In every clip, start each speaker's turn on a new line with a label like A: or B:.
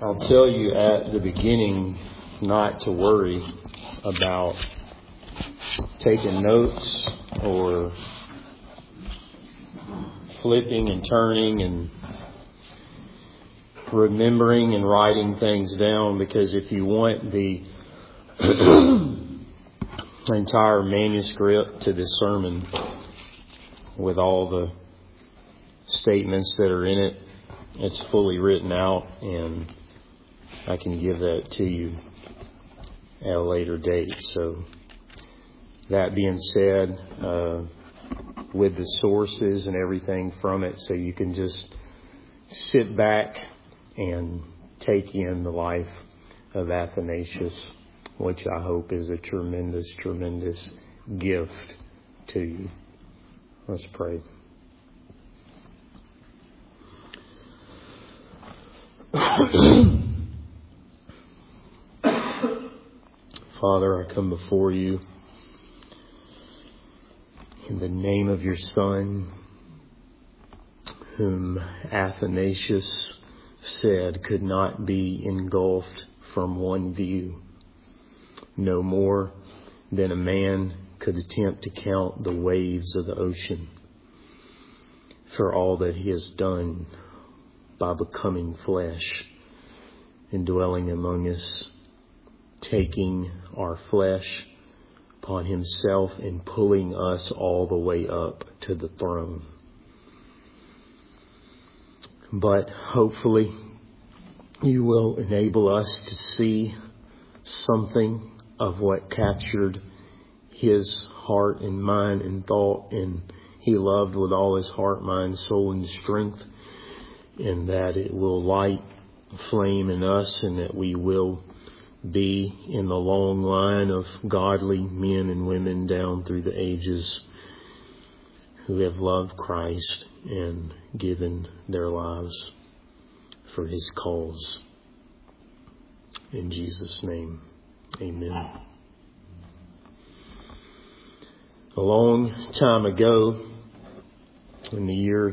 A: I'll tell you at the beginning not to worry about taking notes or flipping and turning and remembering and writing things down, because if you want the entire manuscript to this sermon with all the statements that are in it, it's fully written out, and I can give that to you at a later date. So that being said, with the sources and everything from it, so you can just sit back and take in the life of Athanasius, which I hope is a tremendous, tremendous gift to you. Let's pray. Father, I come before you in the name of your Son, whom Athanasius said could not be engulfed from one view, no more than a man could attempt to count the waves of the ocean, for all that he has done by becoming flesh and dwelling among us, taking our flesh upon himself and pulling us all the way up to the throne. But hopefully you will enable us to see something of what captured his heart and mind and thought, and he loved with all his heart, mind, soul, and strength, and that it will light a flame in us, and that we will be in the long line of godly men and women down through the ages who have loved Christ and given their lives for his cause. In Jesus' name, amen. A long time ago, in the year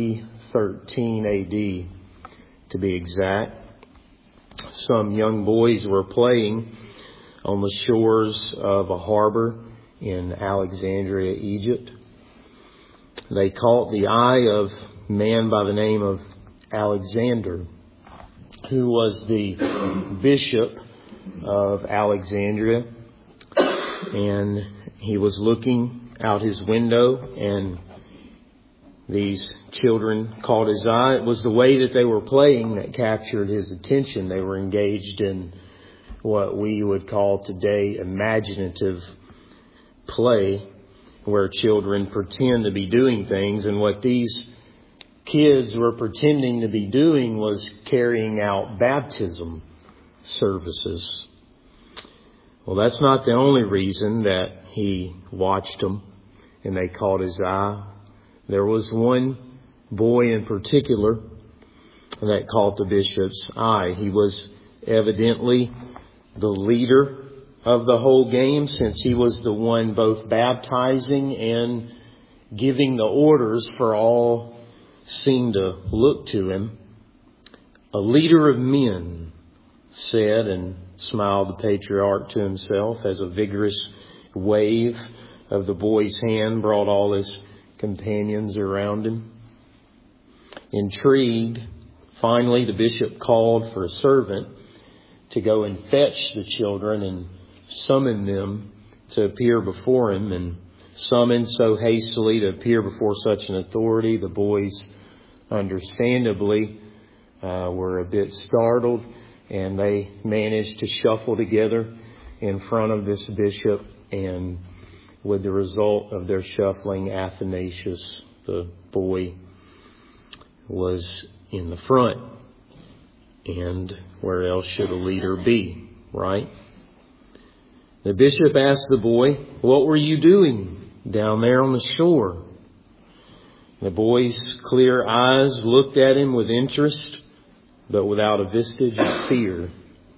A: 313 AD, to be exact, some young boys were playing on the shores of a harbor in Alexandria, Egypt. They caught the eye of a man by the name of Alexander, who was the bishop of Alexandria, and he was looking out his window, and these children caught his eye. It was the way that they were playing that captured his attention. They were engaged in what we would call today imaginative play, where children pretend to be doing things. And what these kids were pretending to be doing was carrying out baptism services. Well, that's not the only reason that he watched them and they caught his eye. There was one boy in particular that caught the bishop's eye. He was evidently the leader of the whole game, since he was the one both baptizing and giving the orders, for all seemed to look to him. A leader of men, said, and smiled the patriarch to himself as a vigorous wave of the boy's hand brought all his companions around him. Intrigued, finally the bishop called for a servant to go and fetch the children and summon them to appear before him. And summoned so hastily to appear before such an authority, the boys understandably were a bit startled, and they managed to shuffle together in front of this bishop, and with the result of their shuffling, Athanasius, the boy, was in the front. And where else should a leader be, right? The bishop asked the boy, "What were you doing down there on the shore?" The boy's clear eyes looked at him with interest, but without a vestige of fear.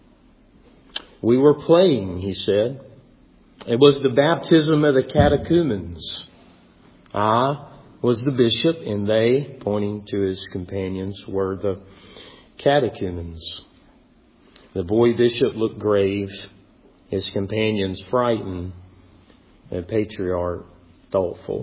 A: "We were playing," he said. "It was the baptism of the catechumens. I was the bishop, and they," pointing to his companions, "were the catechumens." The boy bishop looked grave, his companions frightened, and the patriarch thoughtful.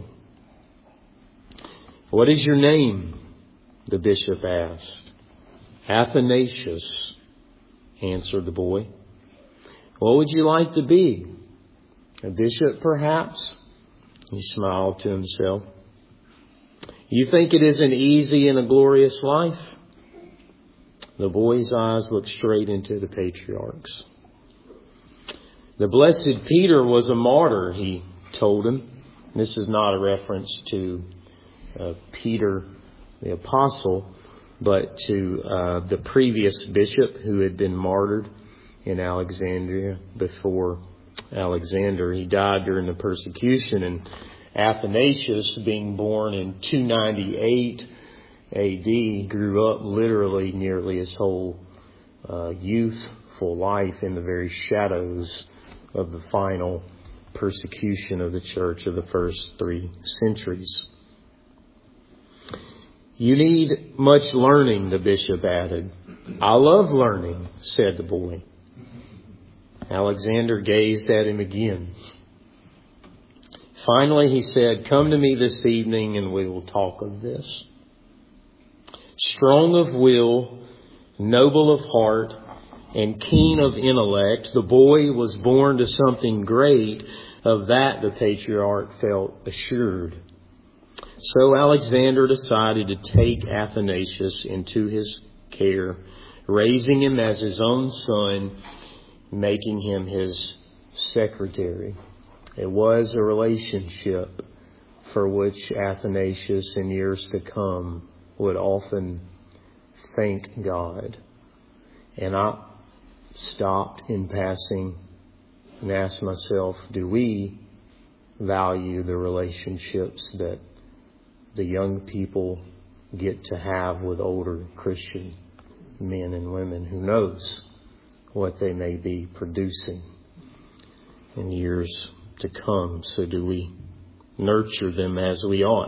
A: "What is your name?" the bishop asked. "Athanasius," answered the boy. "What would you like to be? A bishop, perhaps?" He smiled to himself. "You think it isn't easy in a glorious life?" The boy's eyes looked straight into the patriarch's. "The blessed Peter was a martyr," he told him. This is not a reference to Peter the apostle, but to the previous bishop who had been martyred in Alexandria before Alexander. He died during the persecution, and Athanasius, being born in 298 AD, grew up literally nearly his whole youthful life in the very shadows of the final persecution of the church of the first 3 centuries. "You need much learning," the bishop added. "I love learning," said the boy. Alexander gazed at him again. Finally, he said, "Come to me this evening and we will talk of this." Strong of will, noble of heart, and keen of intellect, the boy was born to something great. Of that the patriarch felt assured. So Alexander decided to take Athanasius into his care, raising him as his own son, making him his secretary. It was a relationship for which Athanasius in years to come would often thank God. And I stopped in passing and asked myself, do we value the relationships that the young people get to have with older Christian men and women? Who knows what they may be producing in years to come? So do we nurture them as we ought?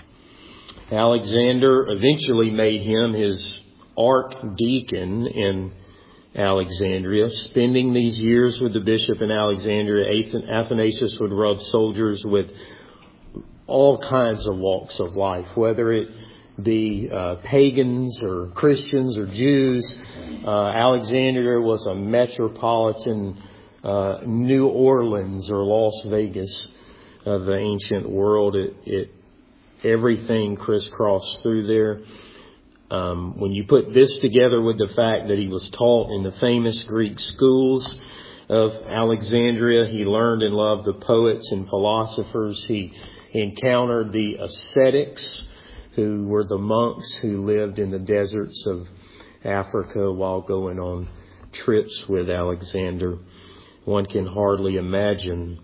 A: Alexander eventually made him his archdeacon in Alexandria. Spending these years with the bishop in Alexandria, Athanasius would rub soldiers with all kinds of walks of life, whether it be pagans or Christians or Jews. Alexandria was a metropolitan New Orleans or Las Vegas of the ancient world. Everything crisscrossed through there. When you put this together with the fact that he was taught in the famous Greek schools of Alexandria, he learned and loved the poets and philosophers. He encountered the ascetics, who were the monks who lived in the deserts of Africa while going on trips with Alexander. One can hardly imagine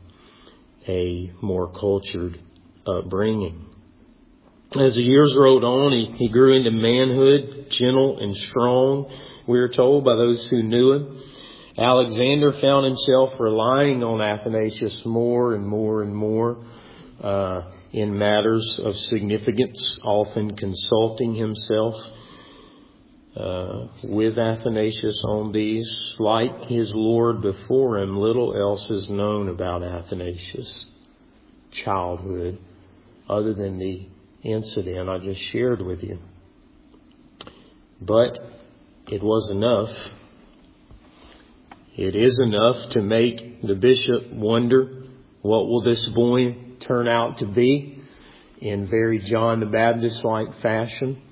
A: a more cultured upbringing. As the years rolled on, he grew into manhood, gentle and strong, we are told by those who knew him. Alexander found himself relying on Athanasius more and more and more in matters of significance, often consulting himself with Athanasius on these. Like his Lord before him, little else is known about Athanasius' childhood other than the incident I just shared with you. But it was enough. It is enough to make the bishop wonder, what will this boy turn out to be, in very John the Baptist-like fashion.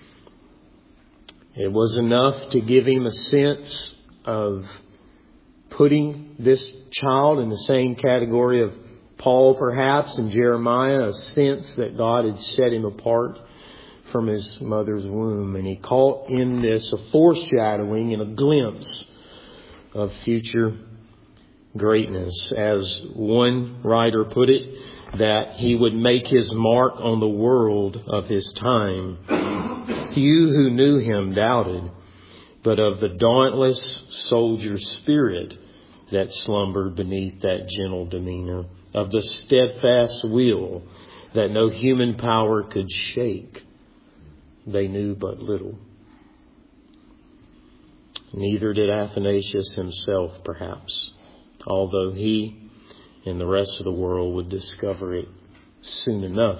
A: It was enough to give him a sense of putting this child in the same category of Paul, perhaps, and Jeremiah, a sense that God had set him apart from his mother's womb. And he caught in this a foreshadowing and a glimpse of future greatness. As one writer put it, that he would make his mark on the world of his time. Few who knew him doubted, but of the dauntless soldier spirit that slumbered beneath that gentle demeanor, of the steadfast will that no human power could shake, they knew but little. Neither did Athanasius himself, perhaps, although he and the rest of the world would discover it soon enough.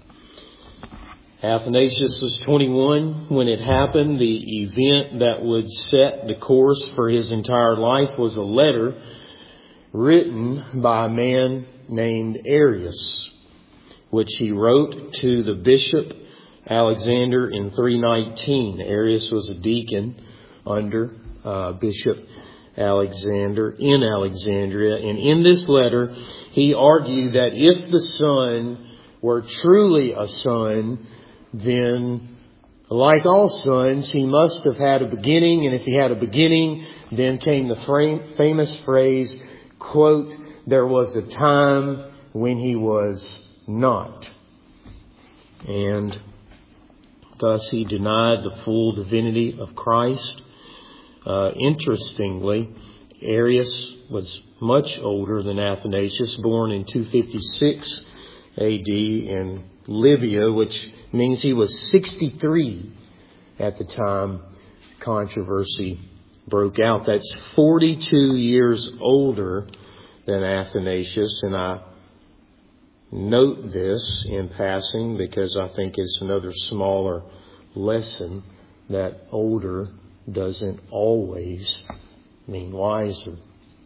A: Athanasius was 21 when it happened. The event that would set the course for his entire life was a letter written by a man named Arius, which he wrote to the bishop Alexander in 319. Arius was a deacon under Bishop Alexander in Alexandria. And in this letter, he argued that if the Son were truly a son, then like all sons, he must have had a beginning. And if he had a beginning, then came the famous phrase, quote, "There was a time when he was not." And thus he denied the full divinity of Christ. Interestingly, Arius was much older than Athanasius, born in 256 AD in Libya, which means he was 63 at the time controversy broke out. That's 42 years older than Athanasius, and I note this in passing because I think it's another smaller lesson that older doesn't always mean wiser.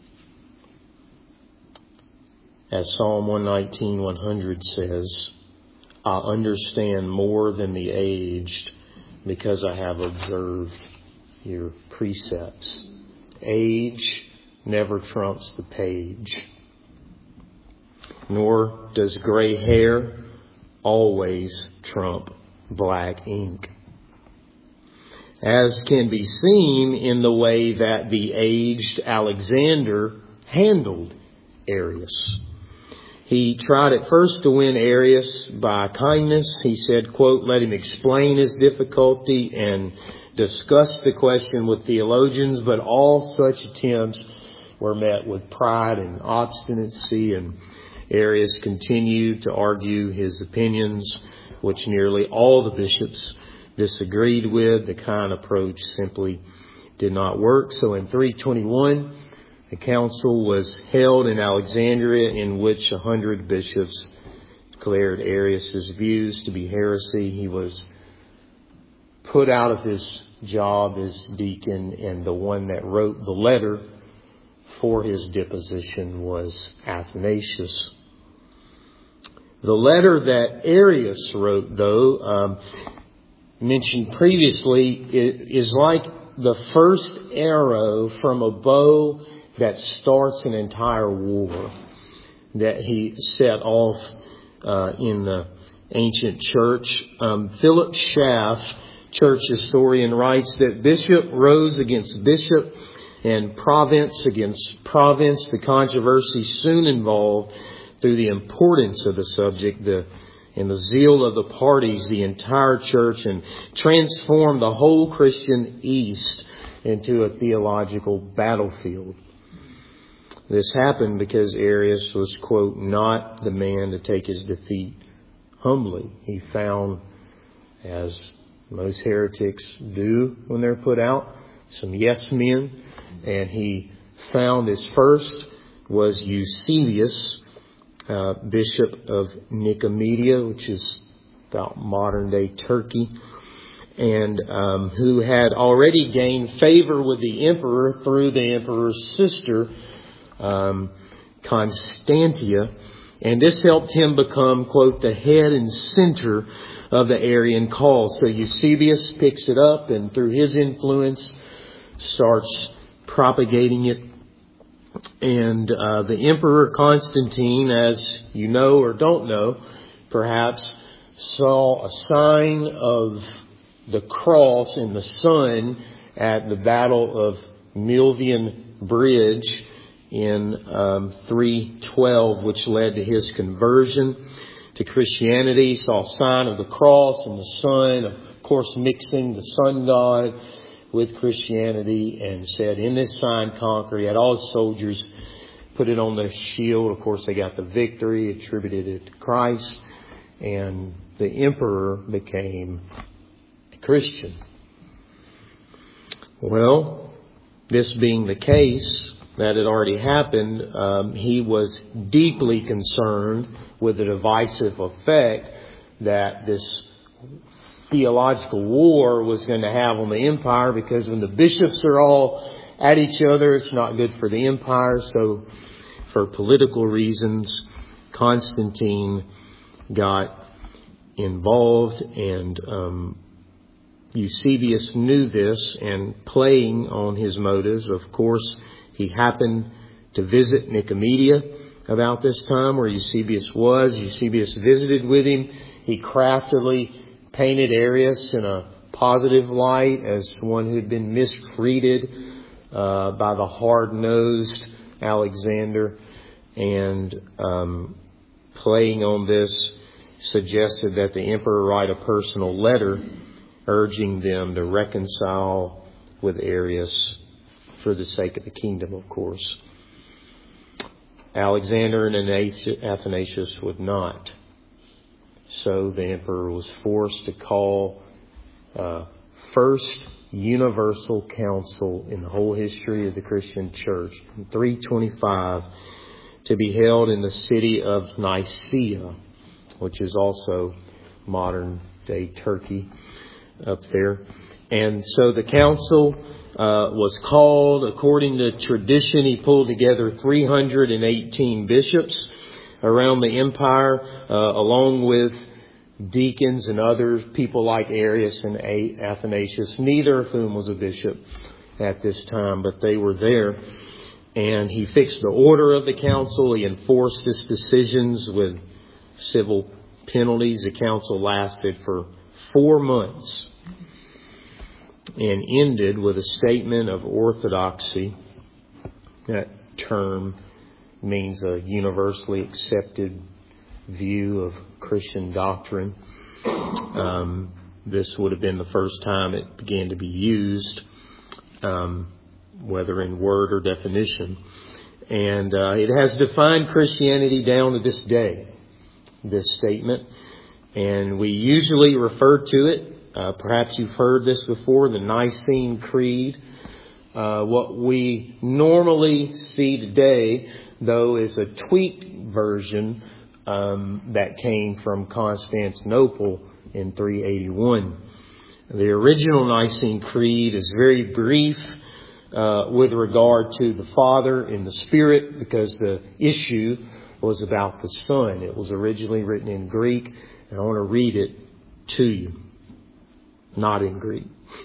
A: As Psalm 119:100 says, "I understand more than the aged because I have observed your precepts." Age never trumps the page, nor does gray hair always trump black ink, as can be seen in the way that the aged Alexander handled Arius. He tried at first to win Arius by kindness. He said, quote, "Let him explain his difficulty and discuss the question with theologians," but all such attempts were met with pride and obstinacy, and Arius continued to argue his opinions, which nearly all the bishops disagreed with. The kind approach simply did not work. So in 321, a council was held in Alexandria in which 100 bishops declared Arius' views to be heresy. He was put out of his job as deacon, and the one that wrote the letter for his deposition was Athanasius. The letter that Arius wrote, though, mentioned previously, is like the first arrow from a bow that starts an entire war that he set off in the ancient church. Philip Schaff, church historian, writes that bishop rose against bishop and province against province. The controversy soon involved, through the importance of the subject and the zeal of the parties, the entire church, and transformed the whole Christian East into a theological battlefield. This happened because Arius was, quote, "not the man to take his defeat humbly." He found, as most heretics do when they're put out, some yes men, and he found his first was Eusebius, bishop of Nicomedia, which is about modern day Turkey, and who had already gained favor with the emperor through the emperor's sister, Constantia, and this helped him become, quote, "the head and center of the Arian cause." So Eusebius picks it up and through his influence starts propagating it. And the Emperor Constantine, as you know or don't know, perhaps saw a sign of the cross in the sun at the Battle of Milvian Bridge in 312, which led to his conversion to Christianity. He saw a sign of the cross and the sun, of course mixing the sun god with Christianity, and said, "In this sign conquer." He had all his soldiers put it on their shield. Of course, they got the victory, attributed it to Christ, and the emperor became a Christian. Well, This being the case, that had already happened, he was deeply concerned with the divisive effect that this theological war was going to have on the empire, because when the bishops are all at each other, it's not good for the empire. So for political reasons, Constantine got involved, and Eusebius knew this, and playing on his motives, of course, he happened to visit Nicomedia about this time where Eusebius was. Eusebius visited with him. He craftily painted Arius in a positive light as one who had been mistreated by the hard-nosed Alexander, and playing on this, suggested that the emperor write a personal letter urging them to reconcile with Arius for the sake of the kingdom, of course. Alexander and Athanasius would not. So the emperor was forced to call first universal council in the whole history of the Christian church in 325, to be held in the city of Nicaea, which is also modern day Turkey up there. And so the council was called. According to tradition, he pulled together 318 bishops around the empire, along with deacons and other people like Arius and Athanasius, neither of whom was a bishop at this time, but they were there. And he fixed the order of the council. He enforced his decisions with civil penalties. The council lasted for 4 months and ended with a statement of orthodoxy. That term means a universally accepted view of Christian doctrine. This would have been the first time it began to be used, whether in word or definition. And it has defined Christianity down to this day, this statement. And we usually refer to it, perhaps you've heard this before, the Nicene Creed. What we normally see today, though, is a tweaked version that came from Constantinople in 381. The original Nicene Creed is very brief with regard to the Father and the Spirit, because the issue was about the Son. It was originally written in Greek, and I want to read it to you. Not in Greek.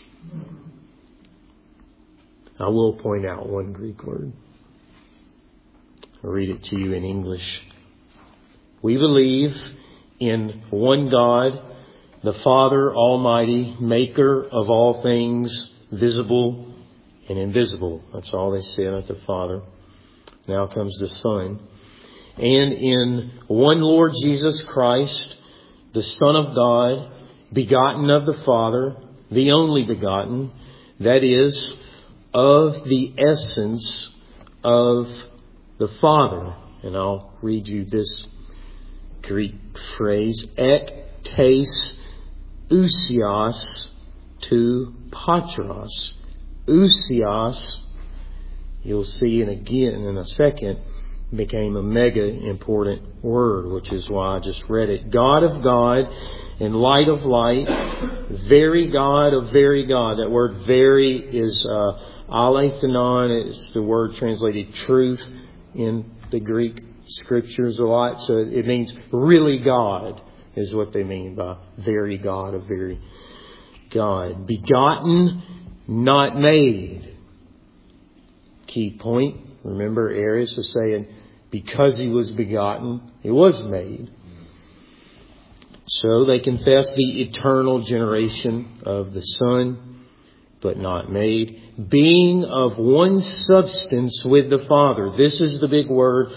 A: I will point out one Greek word. I'll read it to you in English. We believe in one God, the Father Almighty, maker of all things visible and invisible. That's all they said at the Father. Now comes the Son. And in one Lord Jesus Christ, the Son of God, begotten of the Father, the only begotten, that is, of the essence of the Father. And I'll read you this Greek phrase, ek tes ousios to patros. Ousios, you'll see again in a second, became a mega important word, which is why I just read it. God of God and light of light, very God of very God. That word very is alethenon. It's the word translated truth in the Greek scriptures a lot. So it means really God is what they mean by very God of very God. Begotten, not made. Key point. Remember, Arius was saying, because he was begotten, he was made. So they confess the eternal generation of the Son, but not made. Being of one substance with the Father. This is the big word,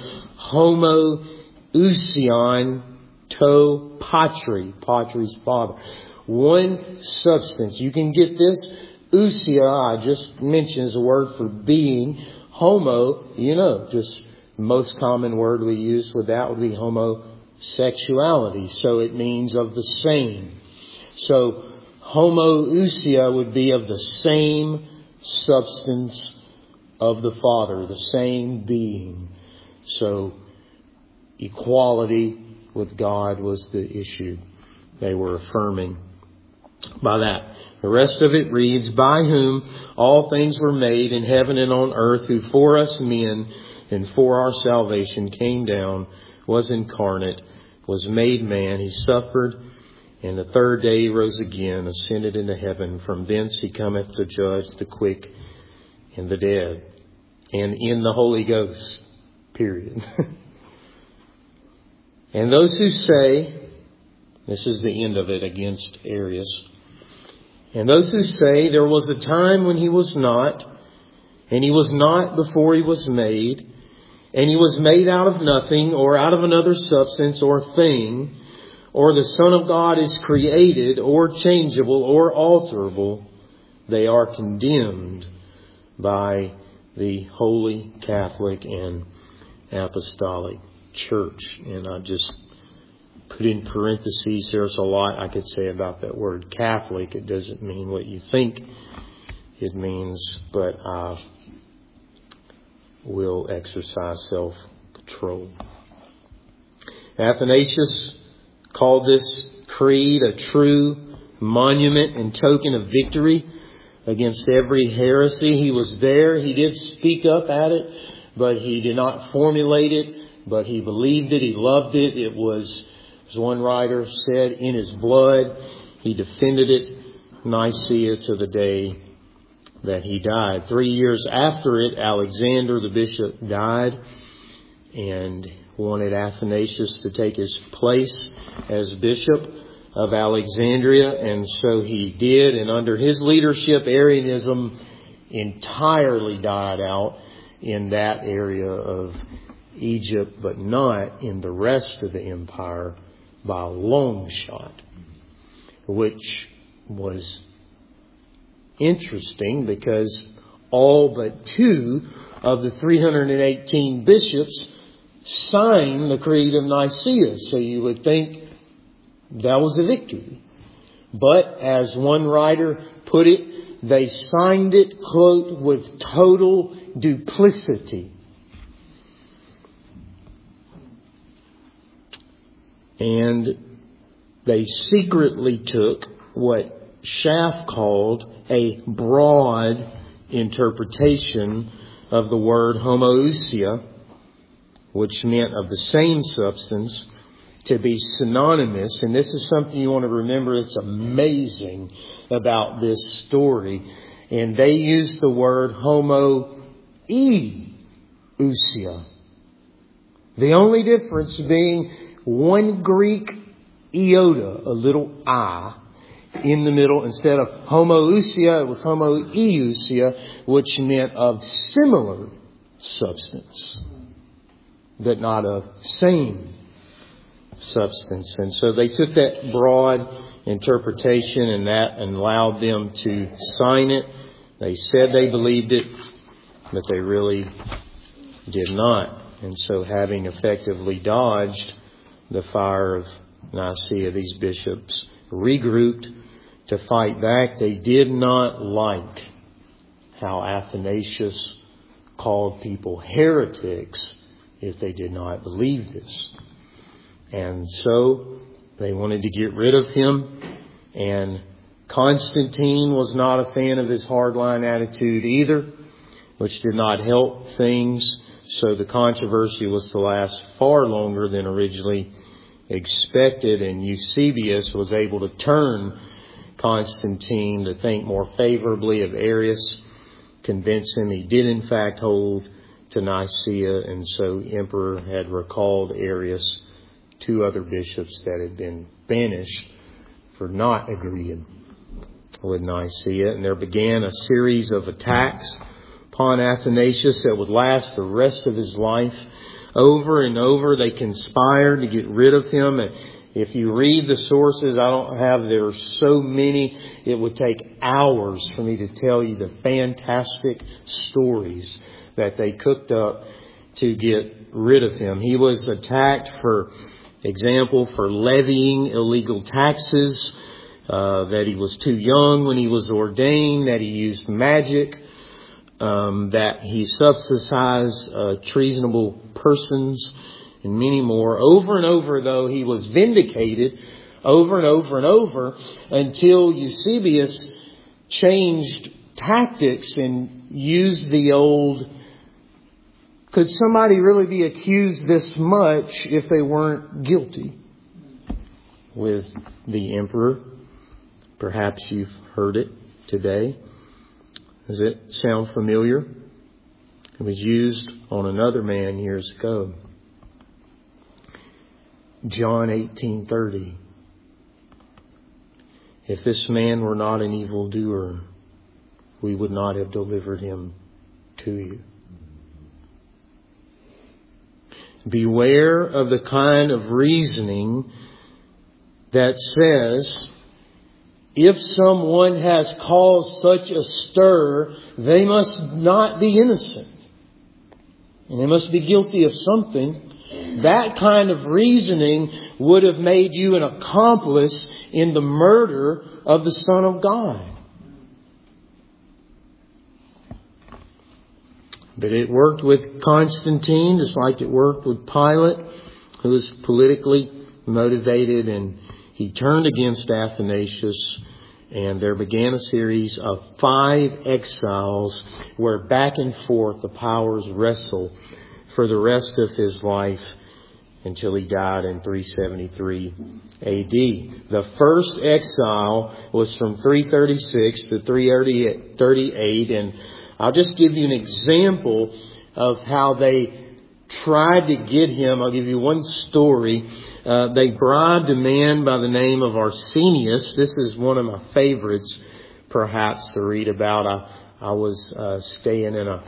A: homoousion to patri. Patri's Father. One substance. You can get this. Ousia, I just mentioned, is a word for being. Homo, just most common word we use with that would be homosexuality. So it means of the same. So homoousia would be of the same substance of the Father, the same being. So equality with God was the issue they were affirming by that. The rest of it reads, by whom all things were made in heaven and on earth, who for us men and for our salvation came down, was incarnate, was made man. He suffered, and the third day he rose again, ascended into heaven. From thence he cometh to judge the quick and the dead. And in the Holy Ghost, period. And those who say, this is the end of it against Arius, and those who say there was a time when he was not, and he was not before he was made, and he was made out of nothing, or out of another substance or thing, or the Son of God is created, or changeable, or alterable, they are condemned by the Holy Catholic and Apostolic Church. And I just put in parentheses, there's a lot I could say about that word Catholic. It doesn't mean what you think it means, but I will exercise self-control. Athanasius called this creed a true monument and token of victory against every heresy. He was there. He did speak up at it, but he did not formulate it, but he believed it. He loved it. It was, as one writer said, in his blood. He defended it, Nicaea, to the day that he died. 3 years after it, Alexander the bishop died and wanted Athanasius to take his place as bishop of Alexandria, and so he did. And under his leadership, Arianism entirely died out in that area of Egypt, but not in the rest of the empire by a long shot, which was interesting because all but 2 of the 318 bishops signed the Creed of Nicaea. So you would think that was a victory. But as one writer put it, they signed it, quote, with total duplicity. And they secretly took what Schaff called a broad interpretation of the word homoousia, which meant of the same substance, to be synonymous. And this is something you want to remember. It's amazing about this story. And they used the word homoousia. The only difference being one Greek iota, a little I, in the middle. Instead of homoousia, it was homoiousia, which meant of similar substance, but not of same substance. And so they took that broad interpretation and that and allowed them to sign it. They said they believed it, but they really did not. And so, having effectively dodged the fire of Nicaea, these bishops regrouped to fight back. They did not like how Athanasius called people heretics if they did not believe this. And so they wanted to get rid of him. And Constantine was not a fan of his hardline attitude either, which did not help things. So the controversy was to last far longer than originally expected. And Eusebius was able to turn Constantine to think more favorably of Arius, convince him he did in fact hold to Nicaea. And so the emperor had recalled Arius, 2 other bishops that had been banished for not agreeing with Nicaea. And there began a series of attacks upon Athanasius that would last the rest of his life. Over and over they conspired to get rid of him. And if you read the sources, there are so many, it would take hours for me to tell you the fantastic stories that they cooked up to get rid of him. He was attacked, for example, for levying illegal taxes, that he was too young when he was ordained, that he used magic, that he subsidized treasonable persons, and many more. Over and over, though, he was vindicated over and over and over until Eusebius changed tactics and used the old, could somebody really be accused this much if they weren't guilty? With the emperor. Perhaps you've heard it today. Does it sound familiar? It was used on another man years ago. John 18:30. If this man were not an evildoer, we would not have delivered him to you. Beware of the kind of reasoning that says, if someone has caused such a stir, they must not be innocent. And they must be guilty of something. That kind of reasoning would have made you an accomplice in the murder of the Son of God. But it worked with Constantine, just like it worked with Pilate, who was politically motivated, and he turned against Athanasius, and there began a series of 5 exiles where back and forth the powers wrestle for the rest of his life until he died in 373 A.D. The first exile was from 336 to 338, and I'll just give you an example of how they tried to get him. I'll give you one story. They bribed a man by the name of Arsenius. This is one of my favorites, perhaps, to read about. I was staying in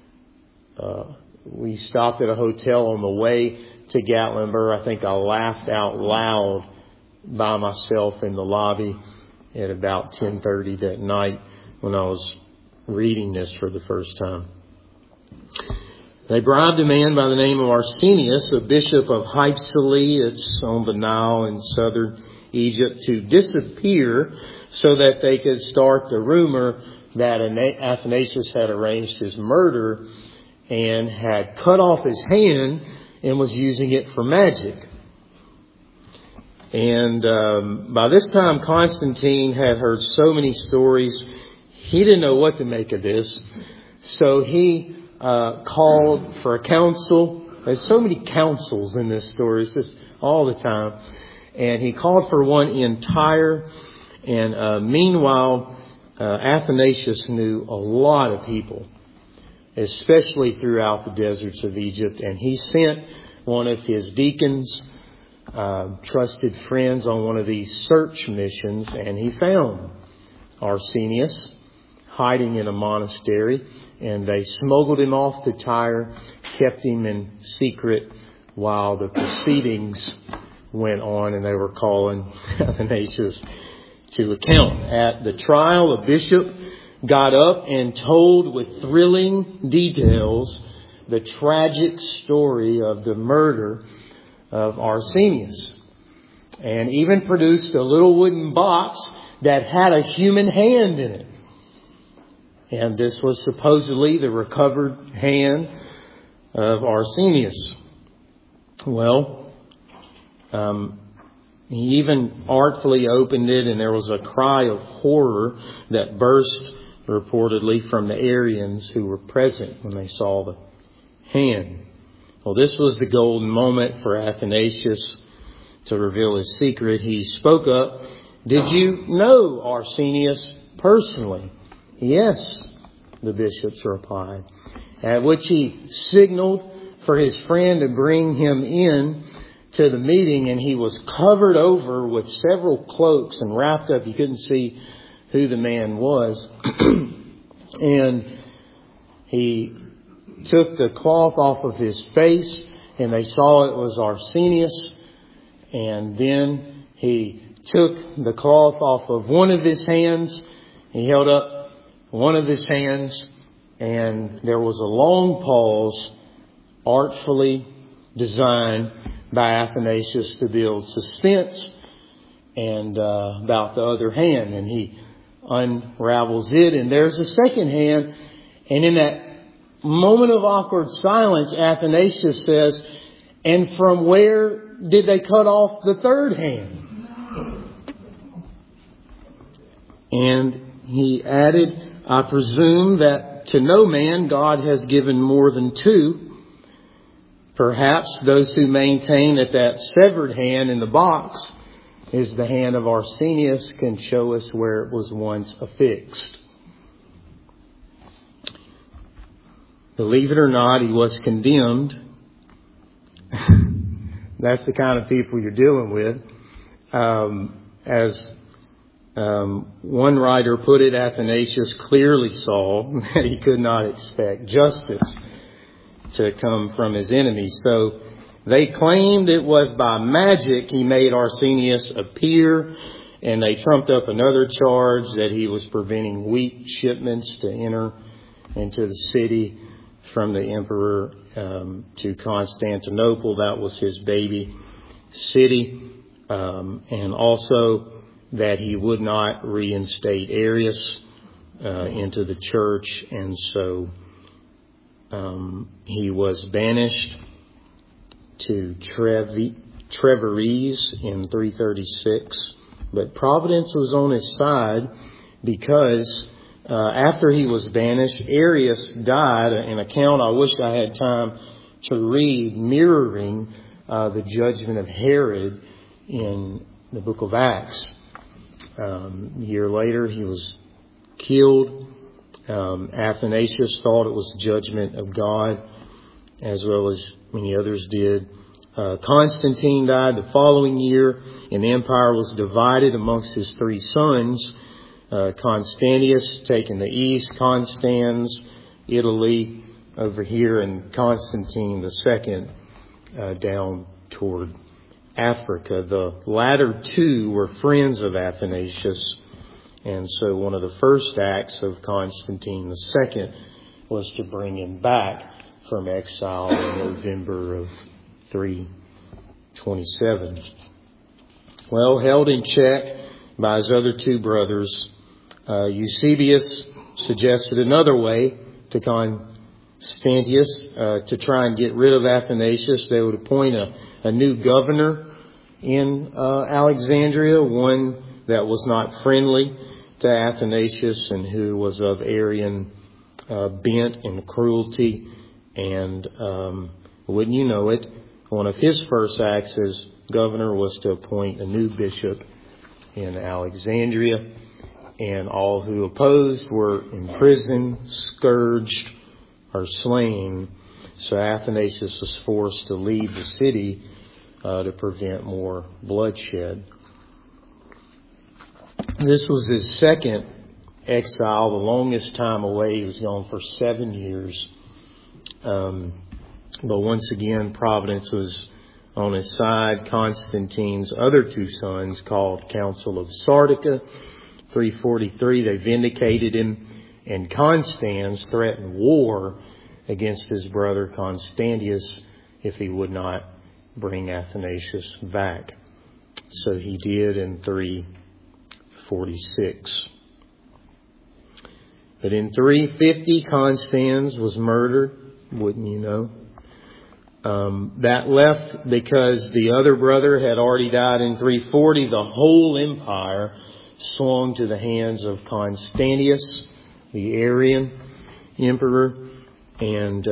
A: we stopped at a hotel on the way to Gatlinburg. I think I laughed out loud by myself in the lobby at about 10:30 that night when I was reading this for the first time. They bribed a man by the name of Arsenius, a bishop of Hypsili, it's on the Nile in southern Egypt, to disappear so that they could start the rumor that Athanasius had arranged his murder and had cut off his hand and was using it for magic. And by this time, Constantine had heard so many stories, he didn't know what to make of this. So he called for a council. There's so many councils in this story. It's just all the time. And he called for one in Tyre. And meanwhile, Athanasius knew a lot of people, especially throughout the deserts of Egypt. And he sent one of his deacons, trusted friends, on one of these search missions. And he found Arsenius hiding in a monastery. And they smuggled him off to Tyre, kept him in secret while the proceedings went on, and they were calling Athanasius to account. At the trial, a bishop got up and told with thrilling details the tragic story of the murder of Arsenius, and even produced a little wooden box that had a human hand in it. And this was supposedly the recovered hand of Arsenius. Well, he even artfully opened it, and there was a cry of horror that burst reportedly from the Arians who were present when they saw the hand. Well, this was the golden moment for Athanasius to reveal his secret. He spoke up. "Did you know Arsenius personally?" "Yes," the bishops replied. At which he signaled for his friend to bring him in to the meeting, and he was covered over with several cloaks and wrapped up. You couldn't see who the man was. And he took the cloth off of his face, and they saw it was Arsenius. And then he took the cloth off of one of his hands. He held up one of his hands, and there was a long pause, artfully designed by Athanasius to build suspense, and about the other hand. And he unravels it, and there's a second hand, And in that moment of awkward silence, Athanasius says, and from where did they cut off the third hand? And he added, I presume that to no man God has given more than two. Perhaps those who maintain that that severed hand in the box is the hand of Arsenius can show us where it was once affixed. Believe it or not, he was condemned. That's the kind of people you're dealing with. As one writer put it, Athanasius clearly saw that he could not expect justice to come from his enemies. So they claimed it was by magic he made Arsenius appear, and they trumped up another charge that he was preventing wheat shipments to enter into the city from the emperor to Constantinople. That was his baby city. And also that he would not reinstate Arius into the church. And so he was banished to Treviris in 336. But Providence was on his side because after he was banished, Arius died, an account I wish I had time to read, mirroring the judgment of Herod in the book of Acts. A year later, he was killed. Athanasius thought it was judgment of God, as well as many others did. Constantine died the following year, and the empire was divided amongst his three sons. Constantius taking the east, Constans, Italy over here, and Constantine II down toward Africa. The latter two were friends of Athanasius, and so one of the first acts of Constantine II was to bring him back from exile in November of 327. Well, held in check by his other two brothers, Eusebius suggested another way to Constantius to try and get rid of Athanasius. They would appoint a new governor in Alexandria, one that was not friendly to Athanasius and who was of Arian bent and cruelty. And wouldn't you know it, one of his first acts as governor was to appoint a new bishop in Alexandria. And all who opposed were imprisoned, scourged, or slain. So Athanasius was forced to leave the city to prevent more bloodshed. This was his second exile, the longest time away. He was gone for 7 years. But once again, Providence was on his side. Constantine's other two sons, called Council of Sardica, 343, they vindicated him, and Constans threatened war against his brother Constantius if he would not bring Athanasius back. So he did in 346. But in 350, Constans was murdered, wouldn't you know? That left, because the other brother had already died in 340, the whole empire swung to the hands of Constantius, the Arian emperor, and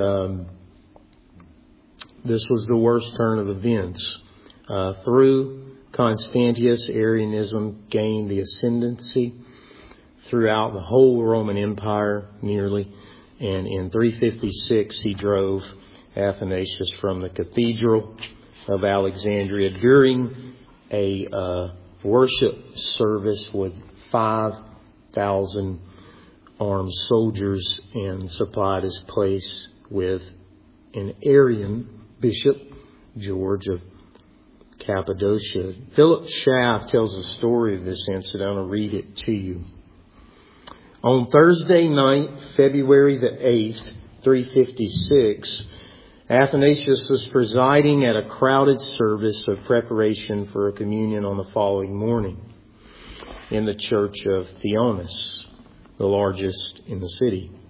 A: this was the worst turn of events. Through Constantius, Arianism gained the ascendancy throughout the whole Roman Empire, nearly, and in 356 he drove Athanasius from the Cathedral of Alexandria during a worship service with 5,000 armed soldiers, and supplied his place with an Arian bishop, George of Cappadocia. Philip Schaff tells the story of this incident. I'll read it to you. On Thursday night, February the 8th, 356, Athanasius was presiding at a crowded service of preparation for a communion on the following morning in the church of Theonis, the largest in the city.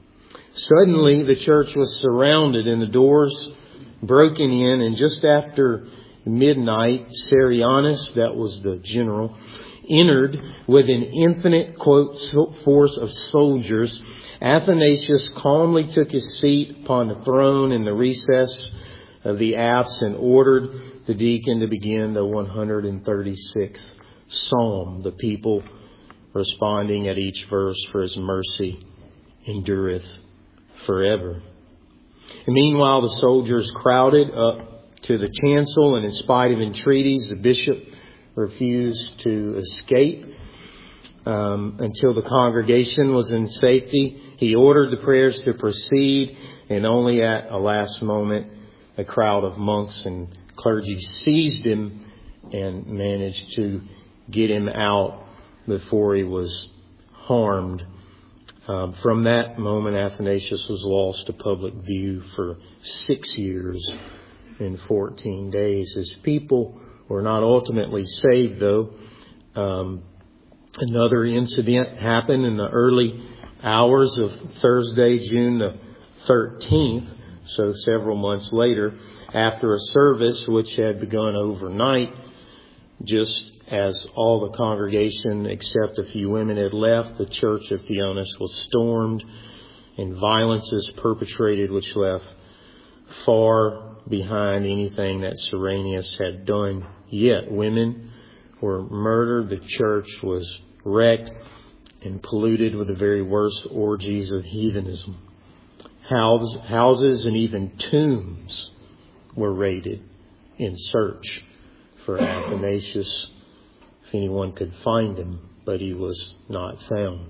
A: Suddenly, the church was surrounded and the doors broken in, and just after midnight, Cerianus, that was the general, entered with an infinite, quote, force of soldiers. Athanasius calmly took his seat upon the throne in the recess of the apse and ordered the deacon to begin the 136th Psalm, the people responding at each verse, "For His mercy endureth forever." And meanwhile, the soldiers crowded up to the chancel, and in spite of entreaties, the bishop refused to escape until the congregation was in safety. He ordered the prayers to proceed, and only at a last moment, a crowd of monks and clergy seized him and managed to get him out before he was harmed. From that moment, Athanasius was lost to public view for 6 years and 14 days. His people were not ultimately saved, though. Another incident happened in the early hours of Thursday, June the 13th, so several months later, after a service which had begun overnight. Just as all the congregation except a few women had left, the church of Theonis was stormed and violences perpetrated which left far behind anything that Cyrenius had done. Yet women were murdered, the church was wrecked and polluted with the very worst orgies of heathenism. Houses and even tombs were raided in search for Athanasius, if anyone could find him, but he was not found.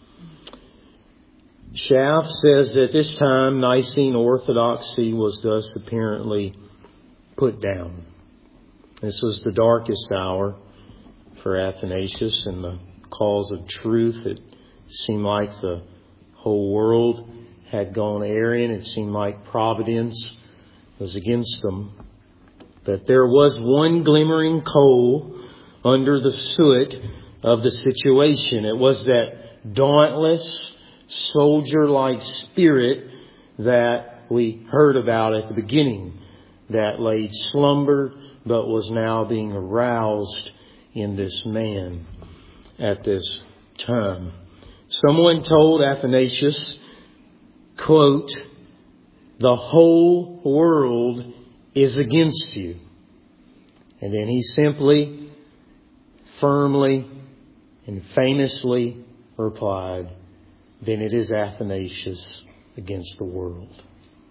A: Schaff says that this time Nicene orthodoxy was thus apparently put down. This was the darkest hour for Athanasius and the cause of truth. It seemed like the whole world had gone Arian. It seemed like providence was against them. But there was one glimmering coal under the soot of the situation. It was that dauntless, soldier-like spirit that we heard about at the beginning, that laid slumber but was now being aroused in this man at this time. Someone told Athanasius, quote, "The whole world is against you." And then he simply, firmly, and famously replied, "Then it is Athanasius against the world."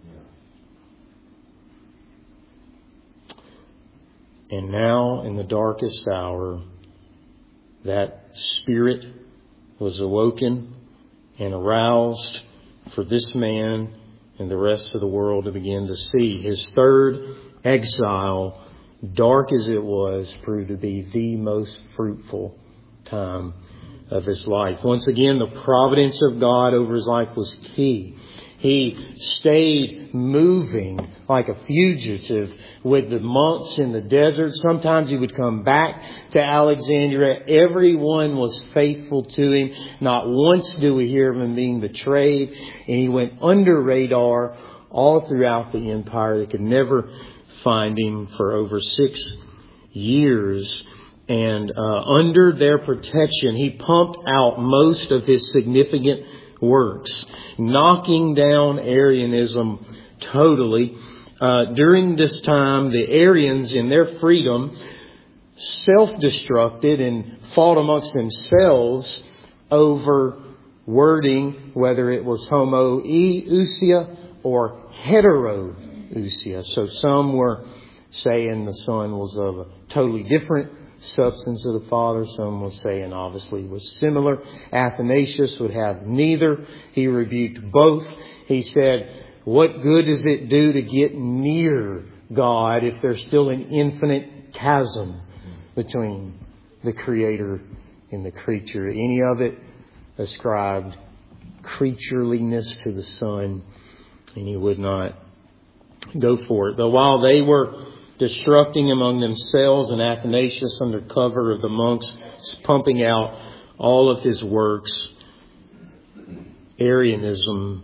A: And now, in the darkest hour, that spirit was awoken and aroused for this man and the rest of the world to begin to see. His third exile, dark as it was, proved to be the most fruitful time of his life. Once again, the providence of God over his life was key. He stayed moving like a fugitive with the monks in the desert. Sometimes he would come back to Alexandria. Everyone was faithful to him. Not once do we hear of him being betrayed. And he went under radar all throughout the empire. They could never find him for over 6 years. And under their protection, he pumped out most of his significant works, knocking down Arianism totally. During this time, the Arians, in their freedom, self-destructed and fought amongst themselves over wording, whether it was homoousia or heterousia. So some were saying the Son was of a totally different substance of the Father. Some was saying obviously was similar. Athanasius would have neither. He rebuked both. He said, what good does it do to get near God if there's still an infinite chasm between the Creator and the creature? Any of it ascribed creatureliness to the Son, and he would not go for it. But while they were destructing among themselves, and Athanasius, under cover of the monks, pumping out all of his works, Arianism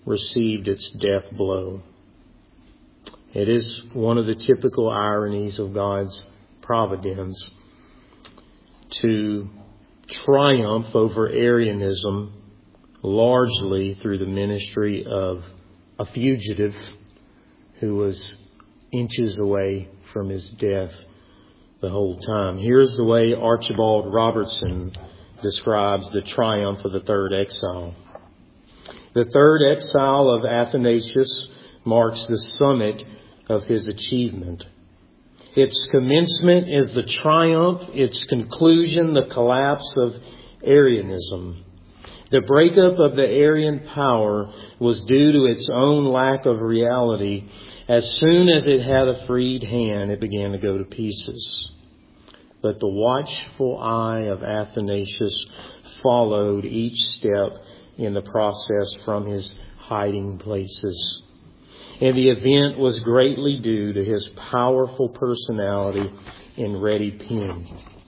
A: received its death blow. It is one of the typical ironies of God's providence to triumph over Arianism largely through the ministry of a fugitive who was inches away from his death the whole time. Here's the way Archibald Robertson describes the triumph of the third exile. The third exile of Athanasius marks the summit of his achievement. Its commencement is the triumph, its conclusion, the collapse of Arianism. The breakup of the Arian power was due to its own lack of reality. As soon as it had a freed hand, it began to go to pieces. But the watchful eye of Athanasius followed each step in the process from his hiding places. And the event was greatly due to his powerful personality and ready pen.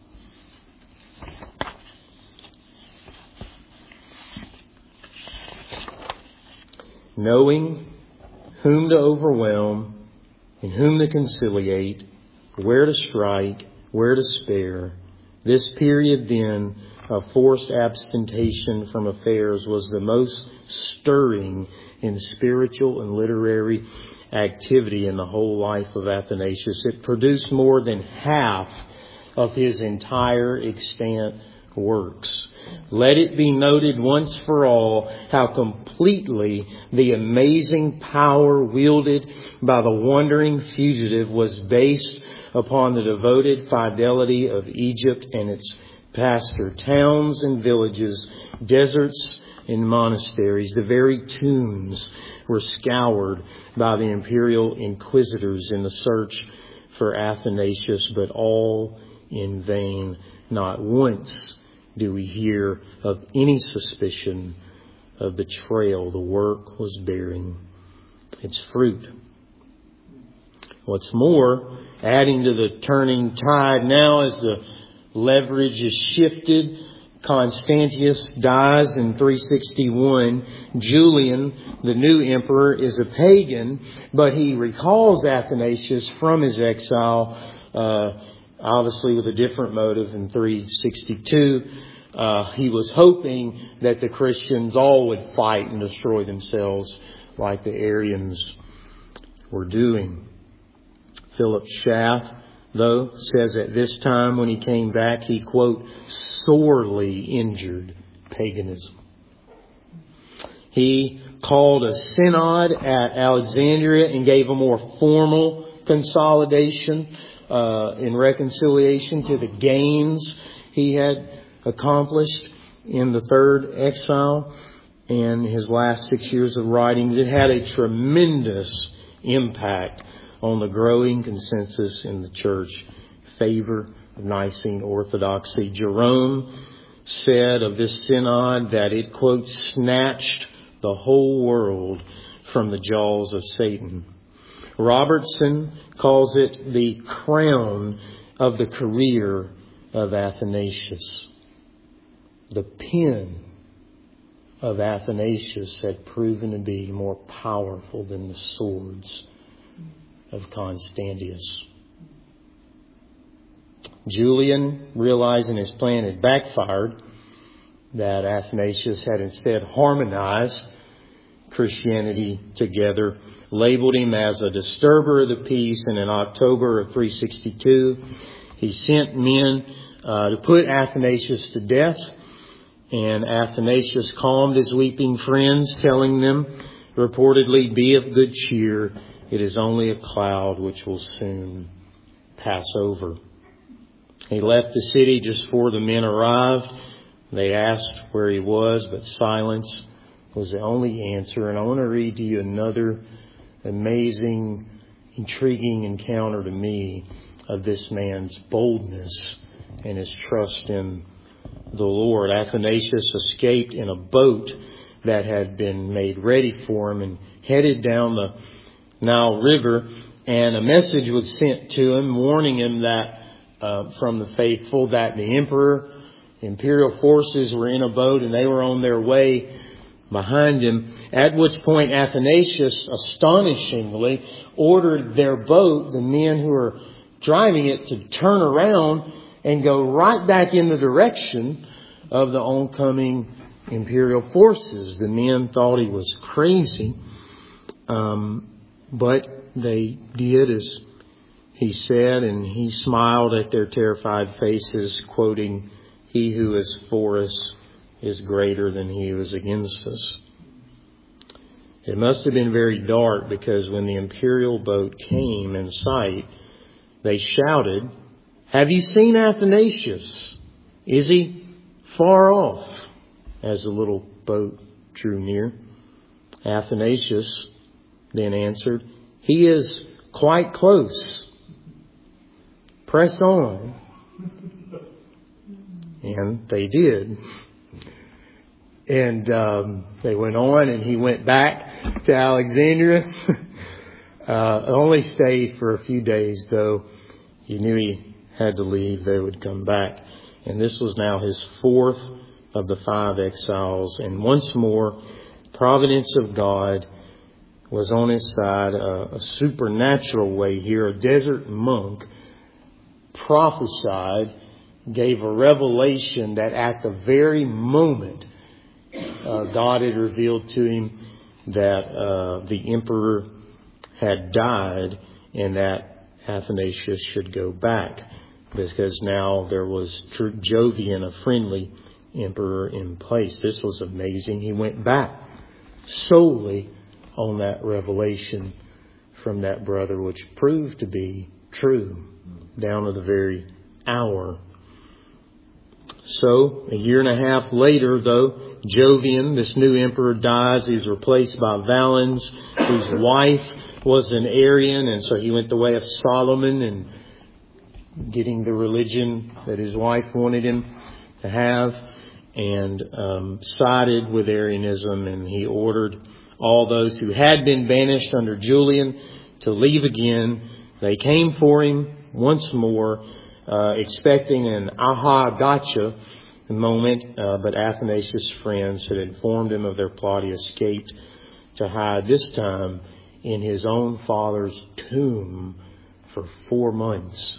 A: Knowing whom to overwhelm and whom to conciliate, where to strike, where to spare, this period then of forced abstention from affairs was the most stirring in spiritual and literary activity in the whole life of Athanasius. It produced more than half of his entire extant works. Let it be noted once for all how completely the amazing power wielded by the wandering fugitive was based upon the devoted fidelity of Egypt and its pastor. Towns and villages, deserts and monasteries, the very tombs were scoured by the imperial inquisitors in the search for Athanasius, but all in vain. Not once do we hear of any suspicion of betrayal. The work was bearing its fruit. What's more, adding to the turning tide now as the leverage is shifted, Constantius dies in 361. Julian, the new emperor, is a pagan, but he recalls Athanasius from his exile, obviously with a different motive in 362. He was hoping that the Christians all would fight and destroy themselves like the Arians were doing. Philip Schaff, though, says at this time when he came back, he, quote, sorely injured paganism. He called a synod at Alexandria and gave a more formal consolidation in reconciliation to the gains he had accomplished in the third exile and his last 6 years of writings. It had a tremendous impact on the growing consensus in the church, favor of Nicene orthodoxy. Jerome said of this synod that it, quote, snatched the whole world from the jaws of Satan. Robertson calls it the crown of the career of Athanasius. The pen of Athanasius had proven to be more powerful than the swords of Constantius. Julian, realizing his plan had backfired, that Athanasius had instead harmonized Christianity together, labeled him as a disturber of the peace, and in October of 362 he sent men to put Athanasius to death. And Athanasius calmed his weeping friends, telling them reportedly, be of good cheer, it is only a cloud which will soon pass over. He left the city just before the men arrived. They asked where he was, but silence was the only answer. And I want to read to you another amazing, intriguing encounter to me of this man's boldness and his trust in the Lord. Athanasius escaped in a boat that had been made ready for him and headed down the Nile River. And a message was sent to him warning him that from the faithful that the imperial forces were in a boat and they were on their way behind him, at which point Athanasius astonishingly ordered their boat, the men who were driving it, to turn around and go right back in the direction of the oncoming imperial forces. The men thought he was crazy, but they did as he said, and he smiled at their terrified faces, quoting, "He who is for us is greater than he who is against us." It must have been very dark, because when the imperial boat came in sight, they shouted, "Have you seen Athanasius? Is he far off?" As the little boat drew near, Athanasius then answered, "He is quite close. Press on." And they did. And they went on, and he went back to Alexandria. Only stayed for a few days, though. He knew he had to leave. They would come back. And this was now his fourth of the 5 exiles. And once more, providence of God was on his side, a supernatural way here. A desert monk prophesied, gave a revelation that at the very moment God had revealed to him that the emperor had died and that Athanasius should go back, because now there was Jovian, a friendly emperor, in place. This was amazing. He went back solely on that revelation from that brother, which proved to be true down to the very hour. So, a year and a half later, though, Jovian, this new emperor, dies. He's replaced by Valens, whose wife was an Arian, and so he went the way of Solomon and getting the religion that his wife wanted him to have, and sided with Arianism, and he ordered all those who had been banished under Julian to leave again. They came for him once more, expecting an aha gotcha moment, but Athanasius' friends had informed him of their plot. He escaped to hide, this time in his own father's tomb, for 4 months.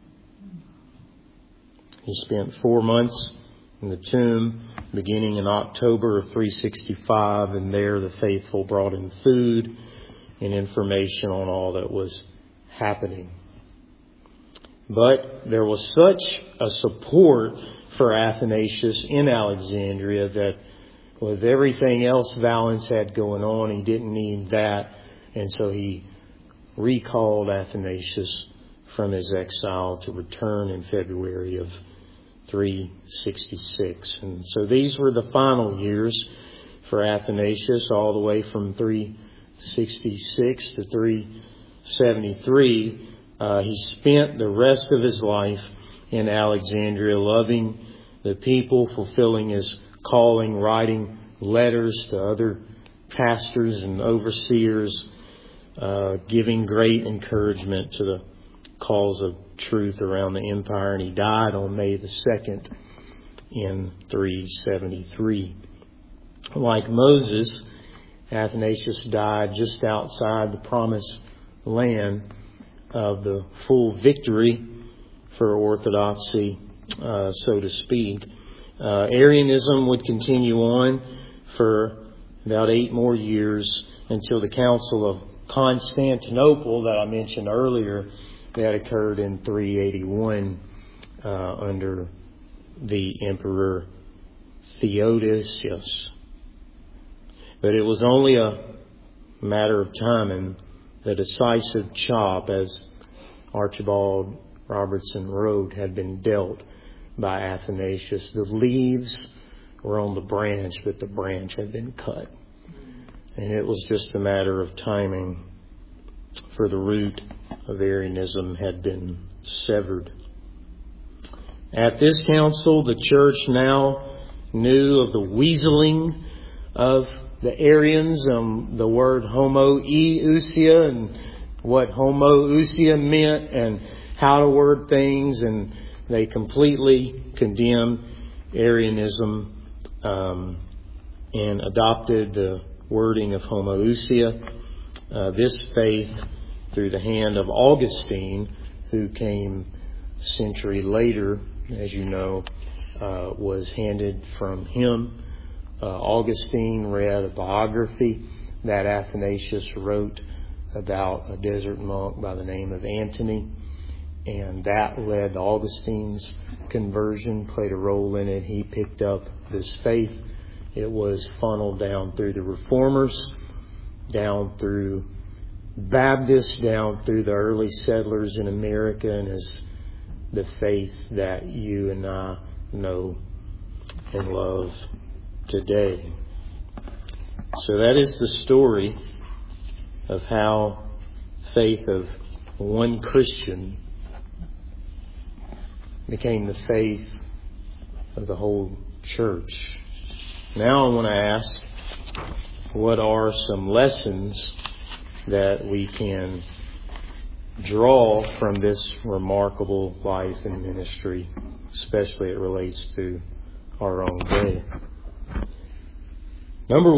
A: He spent 4 months in the tomb, beginning in October of 365, and there the faithful brought him food and information on all that was happening. But there was such a support for Athanasius in Alexandria that with everything else Valens had going on, he didn't need that. And so he recalled Athanasius from his exile to return in February of 366. And so these were the final years for Athanasius, all the way from 366 to 373. He spent the rest of his life in Alexandria, loving the people, fulfilling his calling, writing letters to other pastors and overseers, giving great encouragement to the cause of truth around the empire. And he died on May the 2nd in 373. Like Moses, Athanasius died just outside the promised land of the full victory for orthodoxy, so to speak. Arianism would continue on for about 8 more years until the Council of Constantinople that I mentioned earlier, that occurred in 381 under the Emperor Theodosius. But it was only a matter of time, and the decisive chop, as Archibald Robertson wrote, had been dealt by Athanasius. The leaves were on the branch, but the branch had been cut. And it was just a matter of timing, for the root of Arianism had been severed. At this council, the church now knew of the weaseling of the Arians, the word homoousia, and what homoousia meant, and how to word things, and they completely condemned Arianism and adopted the wording of homoousia. This faith, through the hand of Augustine, who came a century later, as you know, was handed from him. Augustine read a biography that Athanasius wrote about a desert monk by the name of Antony, and that led to Augustine's conversion, played a role in it. He picked up this faith. It was funneled down through the Reformers, down through Baptists, down through the early settlers in America, and is the faith that you and I know and love today. So that is the story of how faith of one Christian became the faith of the whole church. Now I want to ask, what are some lessons that we can draw from this remarkable life and ministry, especially it relates to our own day? Number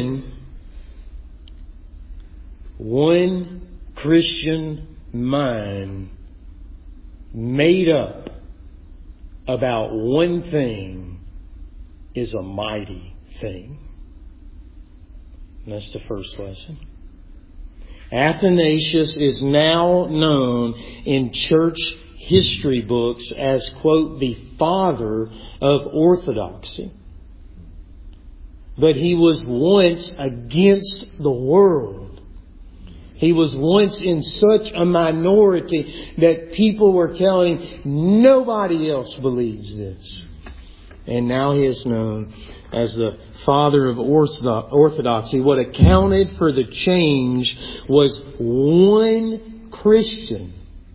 A: one Christian mind made up about one thing is a mighty thing. And that's the first lesson. Athanasius is now known in church history books as, quote, the father of orthodoxy. But he was once against the world. He was once in such a minority that people were telling him nobody else believes this. And now he is known as the father of orthodoxy. What accounted for the change was one Christian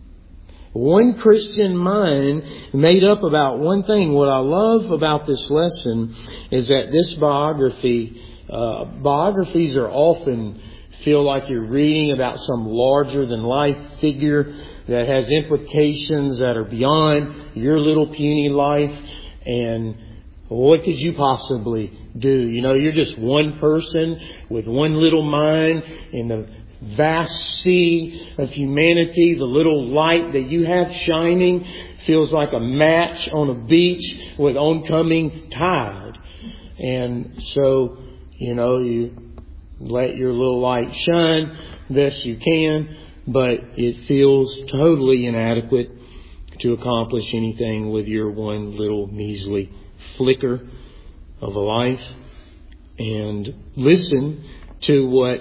A: mind made up about one thing. What I love about this lesson is that this biographies are often feel like you're reading about some larger than life figure that has implications that are beyond your little puny life. And what could you possibly do? You know, you're just one person with one little mind in the vast sea of humanity. The little light that you have shining feels like a match on a beach with oncoming tide. And so, you know, you let your little light shine best you can, but it feels totally inadequate to accomplish anything with your one little measly flicker of a life. And listen to what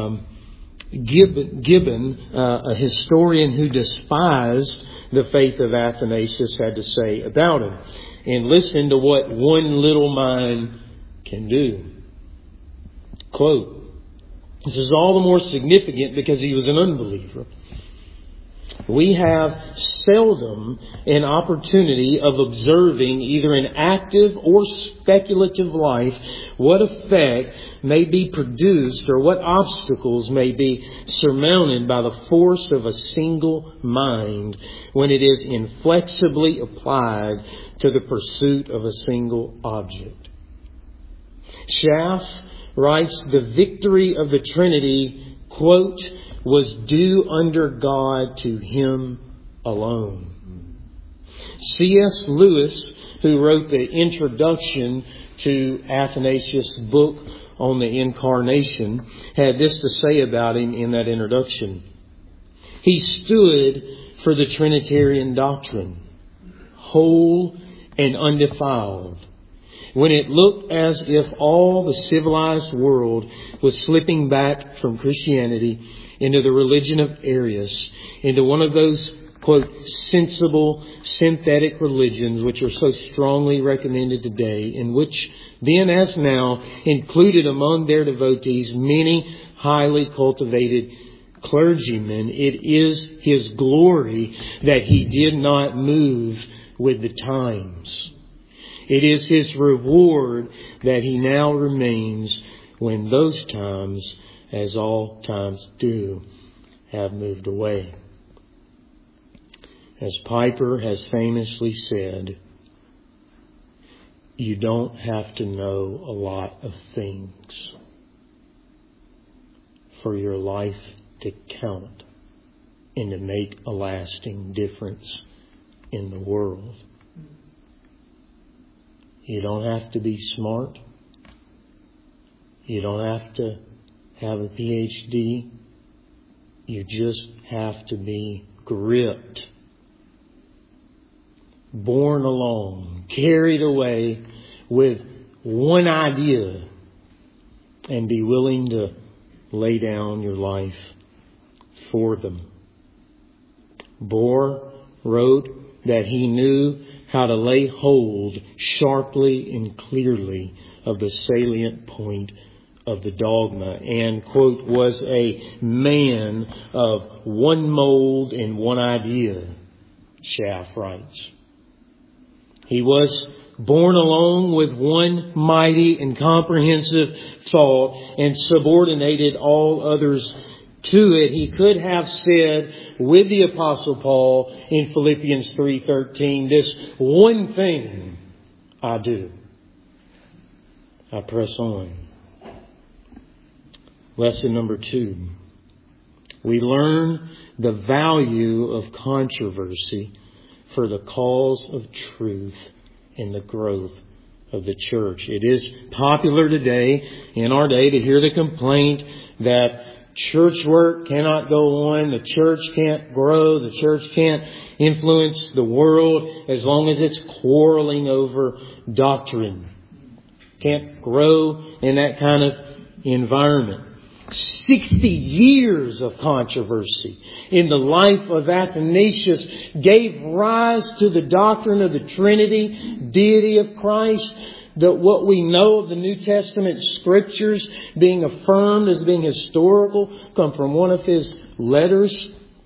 A: Gibbon, a historian who despised the faith of Athanasius, had to say about him. And listen to what one little mind can do. Quote, this is all the more significant because he was an unbeliever. We have seldom an opportunity of observing, either in active or speculative life, what effect may be produced or what obstacles may be surmounted by the force of a single mind when it is inflexibly applied to the pursuit of a single object. Schaff writes, the victory of the Trinity, quote, was due under God to Him alone. C.S. Lewis, who wrote the introduction to Athanasius' book on the Incarnation, had this to say about him in that introduction. He stood for the Trinitarian doctrine, whole and undefiled. When it looked as if all the civilized world was slipping back from Christianity into the religion of Arius, into one of those, quote, sensible, synthetic religions which are so strongly recommended today, in which then as now included among their devotees many highly cultivated clergymen, it is His glory that He did not move with the times. It is His reward that He now remains when those times, as all times do, have moved away. As Piper has famously said, you don't have to know a lot of things for your life to count and to make a lasting difference in the world. You don't have to be smart. You don't have to have a PhD. You just have to be gripped, borne along, carried away with one idea, and be willing to lay down your life for them. Bohr wrote that he knew how to lay hold sharply and clearly of the salient point of the dogma, and, quote, was a man of one mold and one idea, Schaff writes. He was born along with one mighty and comprehensive thought and subordinated all others to it. He could have said with the Apostle Paul in Philippians 3:13, this one thing I do. I press on. Lesson number 2. We learn the value of controversy for the cause of truth and the growth of the church. It is popular today, in our day, to hear the complaint that church work cannot go on, the church can't grow, the church can't influence the world as long as it's quarreling over doctrine. Can't grow in that kind of environment. 60 years of controversy in the life of Athanasius gave rise to the doctrine of the Trinity, deity of Christ, that what we know of the New Testament Scriptures being affirmed as being historical come from one of his letters.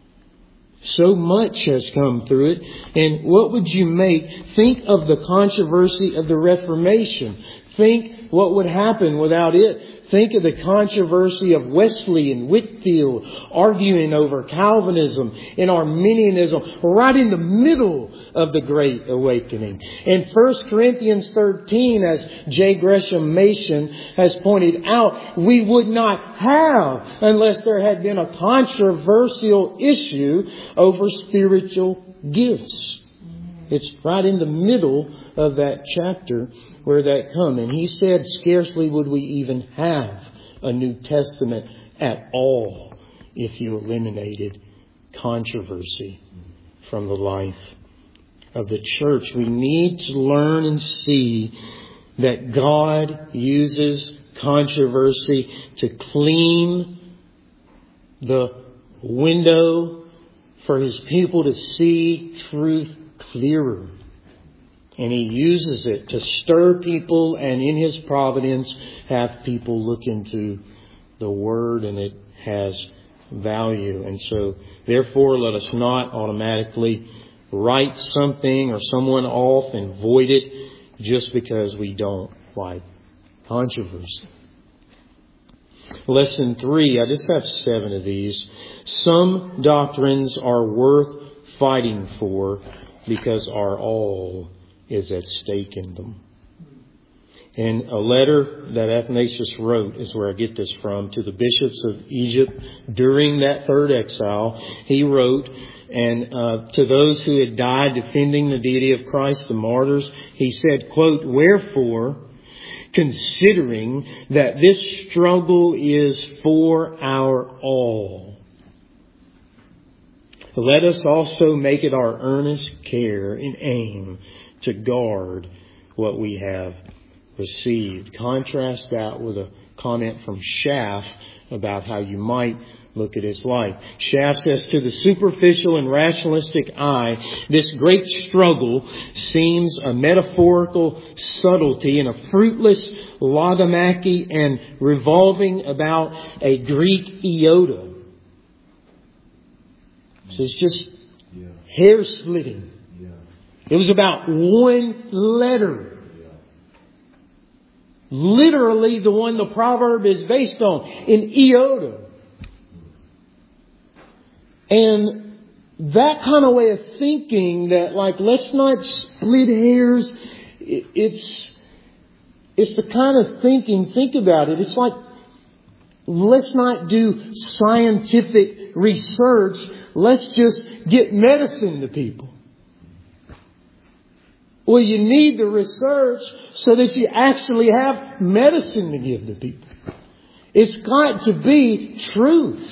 A: So much has come through it. And what would you make? Think of the controversy of the Reformation. Think what would happen without it. Think of the controversy of Wesley and Whitefield arguing over Calvinism and Arminianism right in the middle of the Great Awakening. In 1 Corinthians 13, as J. Gresham Machen has pointed out, we would not have unless there had been a controversial issue over spiritual gifts. It's right in the middle of that chapter where that come. And he said, scarcely would we even have a New Testament at all if you eliminated controversy from the life of the church. We need to learn and see that God uses controversy to clean the window for His people to see truth clearer. And He uses it to stir people, and in His providence have people look into the Word, and it has value. And so, therefore, let us not automatically write something or someone off and void it just because we don't like controversy. Lesson 3, I just have 7 of these. Some doctrines are worth fighting for because our all is at stake in them. And a letter that Athanasius wrote is where I get this from, to the bishops of Egypt during that third exile. He wrote, and to those who had died defending the deity of Christ, the martyrs, he said, quote, "Wherefore, considering that this struggle is for our all, let us also make it our earnest care and aim to guard what we have received." Contrast that with a comment from Schaff about how you might look at his life. Schaff says, to the superficial and rationalistic eye, this great struggle seems a metaphorical subtlety and a fruitless logomachy and revolving about a Greek iota. So it's just hair splitting. It was about one letter. Literally the one the proverb is based on, an iota. And that kind of way of thinking that, like, let's not split hairs, it's It's the kind of thinking, think about it. It's like, let's not do scientific research. Let's just get medicine to people. Well, you need the research so that you actually have medicine to give to people. It's got to be truth.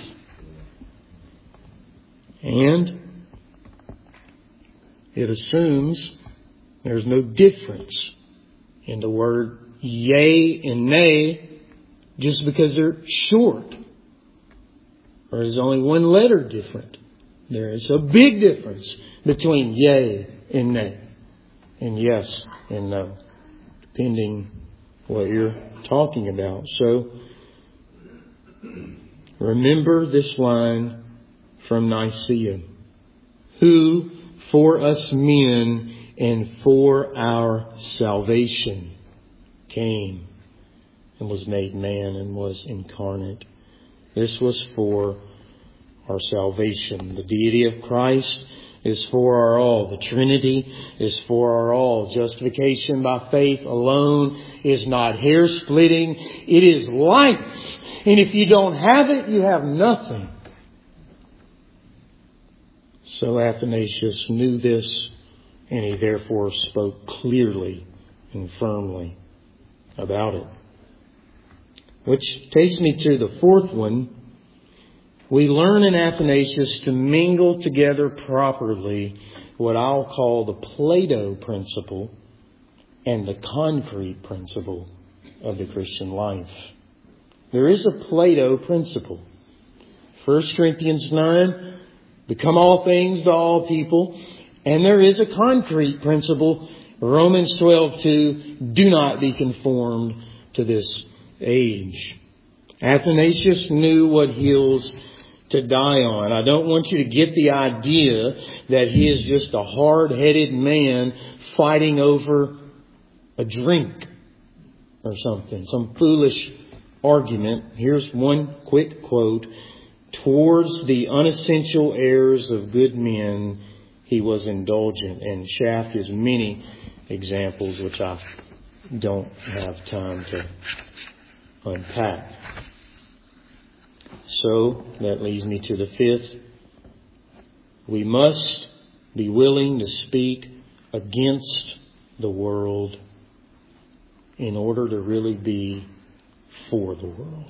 A: And it assumes there's no difference in the word yea and nay just because they're short. Or there's only one letter different. There is a big difference between yea and nay. And yes and no. Depending what you're talking about. So, remember this line from Nicaea. Who for us men and for our salvation came and was made man and was incarnate. This was for our salvation. The deity of Christ is for our all. The Trinity is for our all. Justification by faith alone is not hair-splitting. It is life. And if you don't have it, you have nothing. So Athanasius knew this, and he therefore spoke clearly and firmly about it. Which takes me to the fourth one. We learn in Athanasius to mingle together properly what I'll call the Plato principle and the concrete principle of the Christian life. There is a Plato principle. 1 Corinthians 9, become all things to all people. And there is a concrete principle. Romans 12:2, do not be conformed to this age. Athanasius knew what hills to die on. I don't want you to get the idea that he is just a hard-headed man fighting over a drink or something, some foolish argument. Here's one quick quote. Towards the unessential errors of good men, he was indulgent. And Schaff has many examples which I don't have time to unpack. So, that leads me to the fifth. We must be willing to speak against the world in order to really be for the world.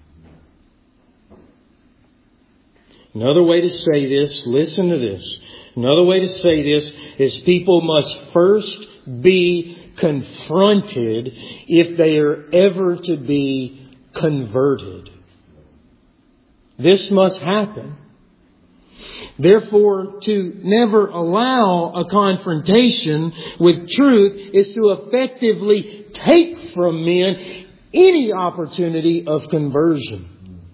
A: Another way to say this, listen to this. Another way to say this is people must first be confronted if they are ever to be converted. This must happen. Therefore, to never allow a confrontation with truth is to effectively take from men any opportunity of conversion.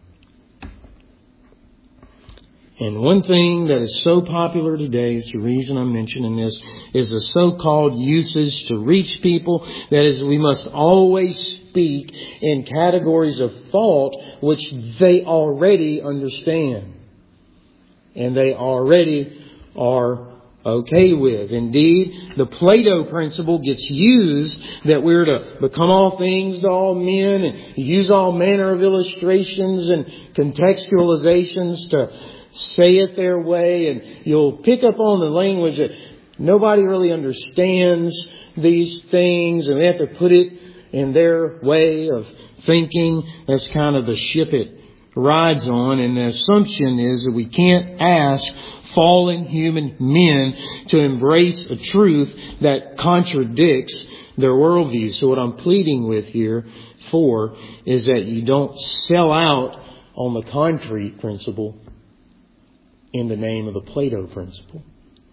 A: And one thing that is so popular today, is the reason I'm mentioning this, is the so-called usage to reach people. That is, we must always speak in categories of thought which they already understand. And they already are okay with. Indeed, the Plato principle gets used that we're to become all things to all men and use all manner of illustrations and contextualizations to say it their way, and you'll pick up on the language that nobody really understands these things, and they have to put it in their way of thinking. That's kind of the ship it rides on, and the assumption is that we can't ask fallen human men to embrace a truth that contradicts their worldview. So what I'm pleading with here for is that you don't sell out on the concrete principle in the name of the Plato principle.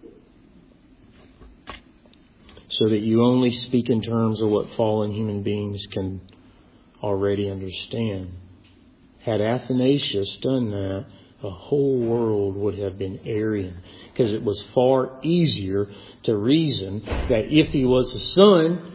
A: So that you only speak in terms of what fallen human beings can already understand. Had Athanasius done that, the whole world would have been Arian. Because it was far easier to reason that if he was the Son,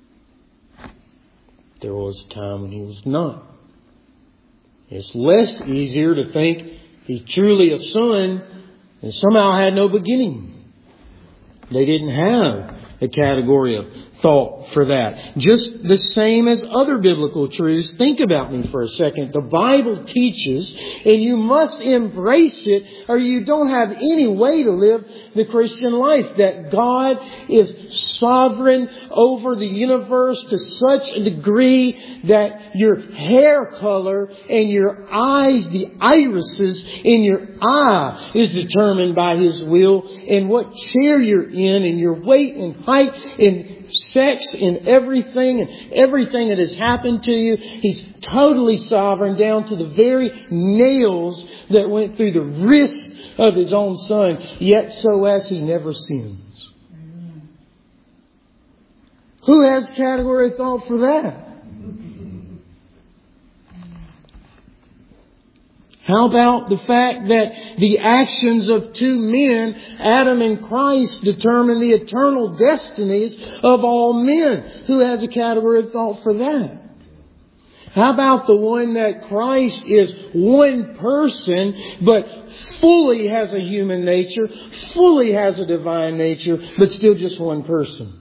A: there was a time when he was not. It's less easier to think he's truly a son and somehow had no beginning. They didn't have a category of thought for that. Just the same as other biblical truths. Think about me for a second. The Bible teaches, and you must embrace it, or you don't have any way to live the Christian life, that God is sovereign over the universe to such a degree that your hair color and your eyes, the irises in your eye, is determined by His will, and what chair you're in, and your weight and height and sex and everything that has happened to you. He's totally sovereign, down to the very nails that went through the wrist of His own Son, yet so as He never sins. Who has category of thought for that? How about the fact that the actions of two men, Adam and Christ, determine the eternal destinies of all men? Who has a category of thought for that? How about the one that Christ is one person, but fully has a human nature, fully has a divine nature, but still just one person?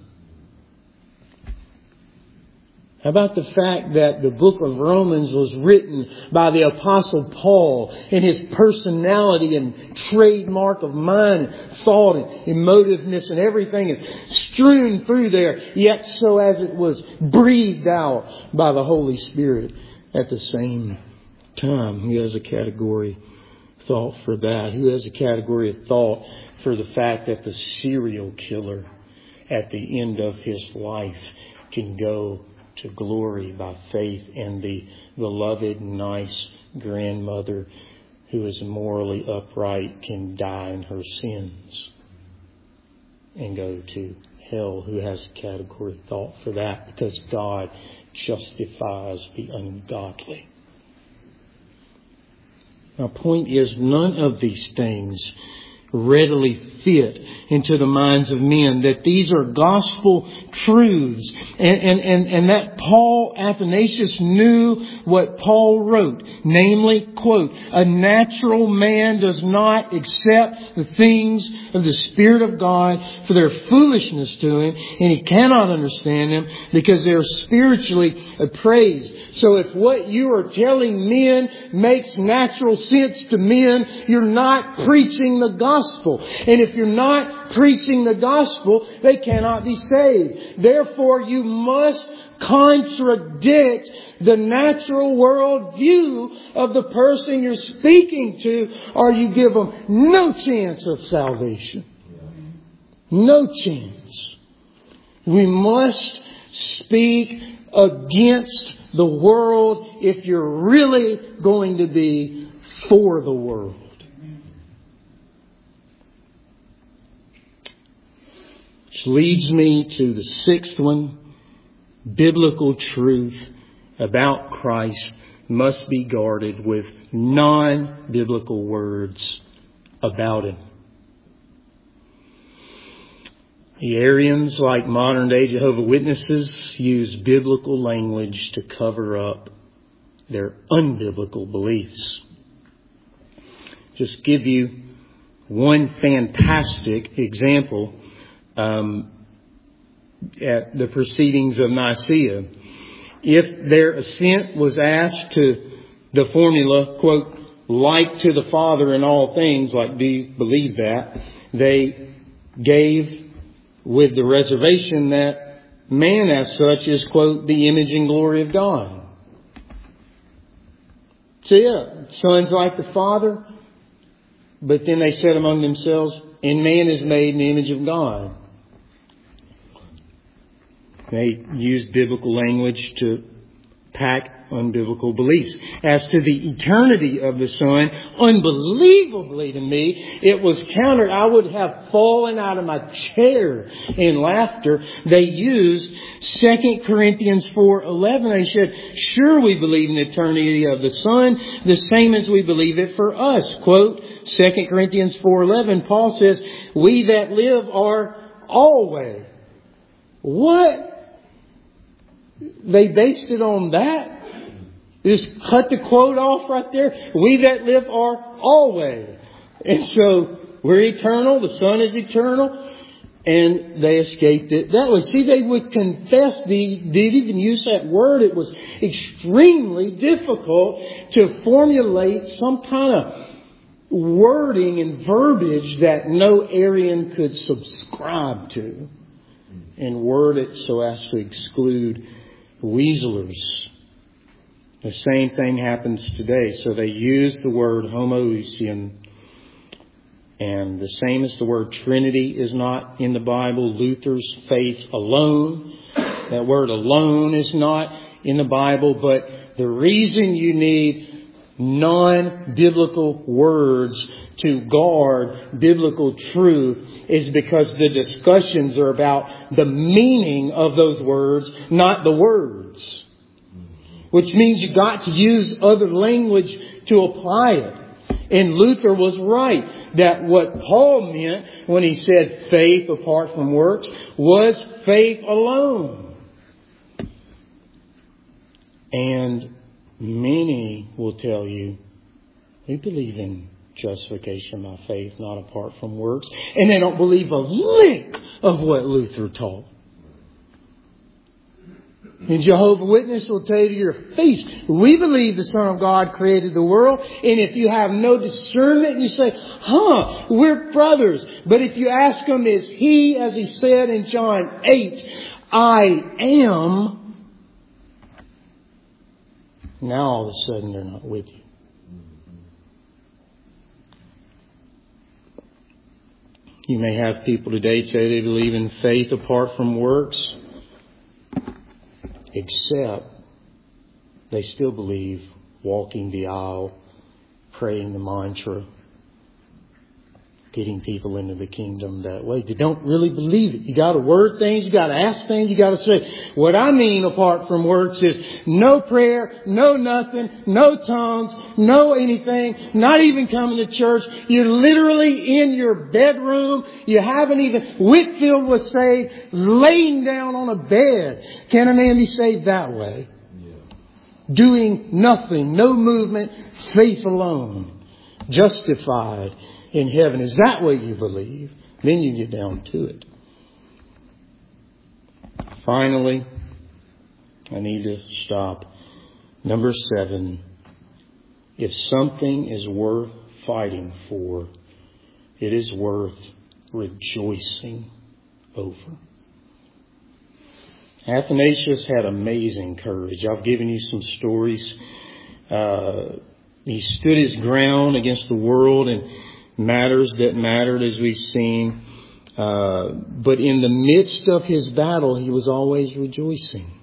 A: How about the fact that the book of Romans was written by the Apostle Paul, and his personality and trademark of mind, thought and emotiveness and everything is strewn through there, yet so as it was breathed out by the Holy Spirit at the same time? Who has a category thought for that? Who has a category of thought for the fact that the serial killer at the end of his life can go to glory by faith, and the beloved, nice grandmother who is morally upright can die in her sins and go to hell? Who has a category thought for that? Because God justifies the ungodly. My point is, none of these things readily fit into the minds of men, that these are gospel truths, and that Paul Athanasius knew what Paul wrote, namely, quote, "A natural man does not accept the things of the Spirit of God, for their foolishness to him, and he cannot understand them because they are spiritually appraised." So if what you are telling men makes natural sense to men, you're not preaching the gospel. And if you're not preaching the gospel, they cannot be saved. Therefore, you must contradict the natural world view of the person you're speaking to, or you give them no chance of salvation. No chance. We must speak against the world if you're really going to be for the world. Which leads me to the sixth one. Biblical truth about Christ must be guarded with non-biblical words about Him. The Arians, like modern-day Jehovah's Witnesses, use biblical language to cover up their unbiblical beliefs. Just give you one fantastic example. At the proceedings of Nicaea, if their assent was asked to the formula, quote, "like to the Father in all things," like, do you believe that? They gave with the reservation that man as such is, quote, "the image and glory of God." So yeah, Son's like the Father, but then they said among themselves, "and man is made in the image of God." They used biblical language to pack unbiblical beliefs. As to the eternity of the Son, unbelievably to me, it was countered. I would have fallen out of my chair in laughter. They used 2 Corinthians 4:11. They said, "Sure, we believe in the eternity of the Son, the same as we believe it for us." Quote, 2 Corinthians 4:11, Paul says, "We that live are always." What? They based it on that? Just cut the quote off right there. "We that live are always." And so we're eternal. The Son is eternal. and they escaped it that way. See, they would confess, they'd even use that word. It was extremely difficult to formulate some kind of wording and verbiage that no Arian could subscribe to, and word it so as to exclude weaselers. The same thing happens today. So they use the word homoousion, and the same as the word Trinity is not in the Bible. Luther's faith alone, that word alone is not in the Bible. But the reason you need non-biblical words to guard biblical truth is because the discussions are about the meaning of those words, not the words. Which means you got to use other language to apply it. And Luther was right that what Paul meant when he said faith apart from works was faith alone. And many will tell you, we believe in justification by faith, not apart from works. And they don't believe a lick of what Luther taught. And Jehovah's Witness will tell you to your face, we believe the Son of God created the world. And if you have no discernment, you say, we're brothers. But if you ask them, is He, as He said in John 8, I am, now all of a sudden they're not with you. You may have people today say they believe in faith apart from works, except they still believe walking the aisle, praying the mantra, getting people into the kingdom that way. They don't really believe it. You got to word things. You got to ask things. You got to say, what I mean apart from works is no prayer, no nothing, no tongues, no anything, not even coming to church. You're literally in your bedroom. You haven't even, Whitfield was saved laying down on a bed. Can a man be saved that way? Yeah. Doing nothing, no movement, faith alone, justified in heaven. Is that what you believe? Then you get down to it. Finally, I need to stop. Number 7. If something is worth fighting for, it is worth rejoicing over. Athanasius had amazing courage. I've given you some stories. He stood his ground against the world and matters that mattered, as we've seen. But in the midst of his battle, he was always rejoicing.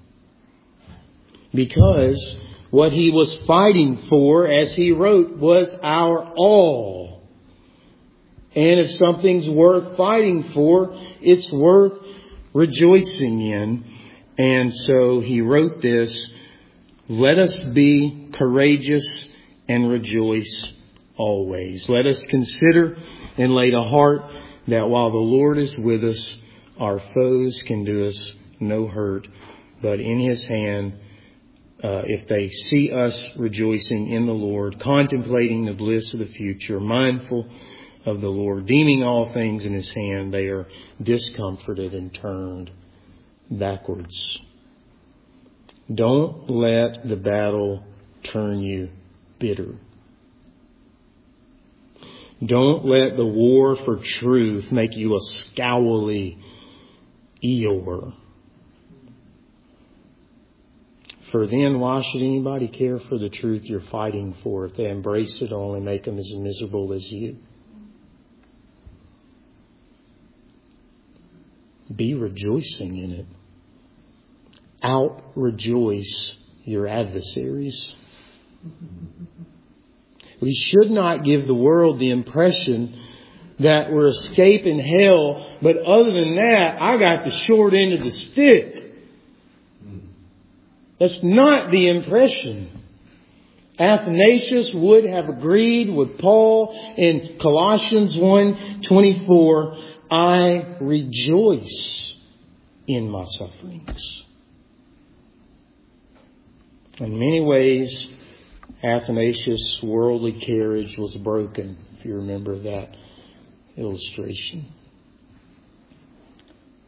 A: Because what he was fighting for, as he wrote, was our all. And if something's worth fighting for, it's worth rejoicing in. And so he wrote this, let us be courageous and rejoice always. Let us consider and lay to heart that while the Lord is with us, our foes can do us no hurt. But in His hand, if they see us rejoicing in the Lord, contemplating the bliss of the future, mindful of the Lord, deeming all things in His hand, they are discomforted and turned backwards. Don't let the battle turn you bitter. Don't let the war for truth make you a scowly Eeyore. For then, why should anybody care for the truth you're fighting for? If they embrace it, only make them as miserable as you. Be rejoicing in it. Out-rejoice your adversaries. We should not give the world the impression that we're escaping hell, but other than that, I got the short end of the stick. That's not the impression. Athanasius would have agreed with Paul in Colossians 1:24, I rejoice in my sufferings. In many ways, Athanasius' worldly carriage was broken, if you remember that illustration.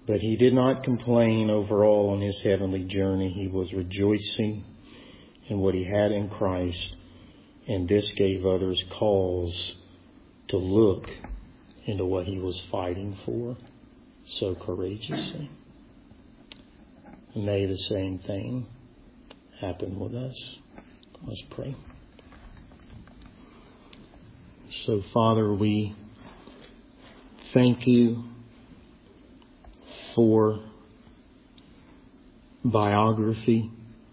A: But he did not complain overall on his heavenly journey. He was rejoicing in what he had in Christ, and this gave others cause to look into what he was fighting for so courageously. May the same thing happen with us. Let's pray. So, Father, we thank you for biography.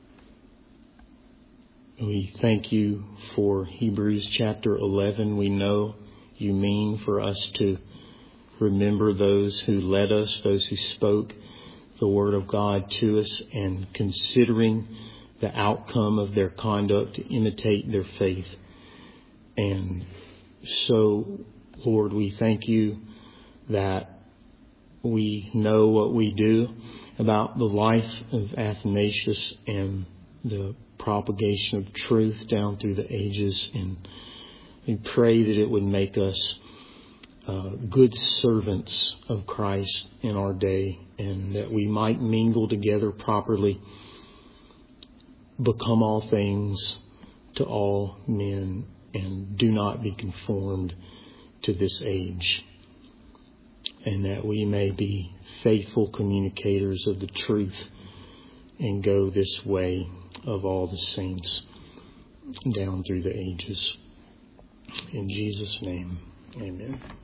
A: We thank you for Hebrews chapter 11. We know you mean for us to remember those who led us, those who spoke the word of God to us, and considering the outcome of their conduct to imitate their faith. And so, Lord, we thank you that we know what we do about the life of Athanasius and the propagation of truth down through the ages. And we pray that it would make us good servants of Christ in our day, and that we might mingle together properly, become all things to all men, and do not be conformed to this age. And that we may be faithful communicators of the truth and go this way of all the saints down through the ages. In Jesus' name, amen.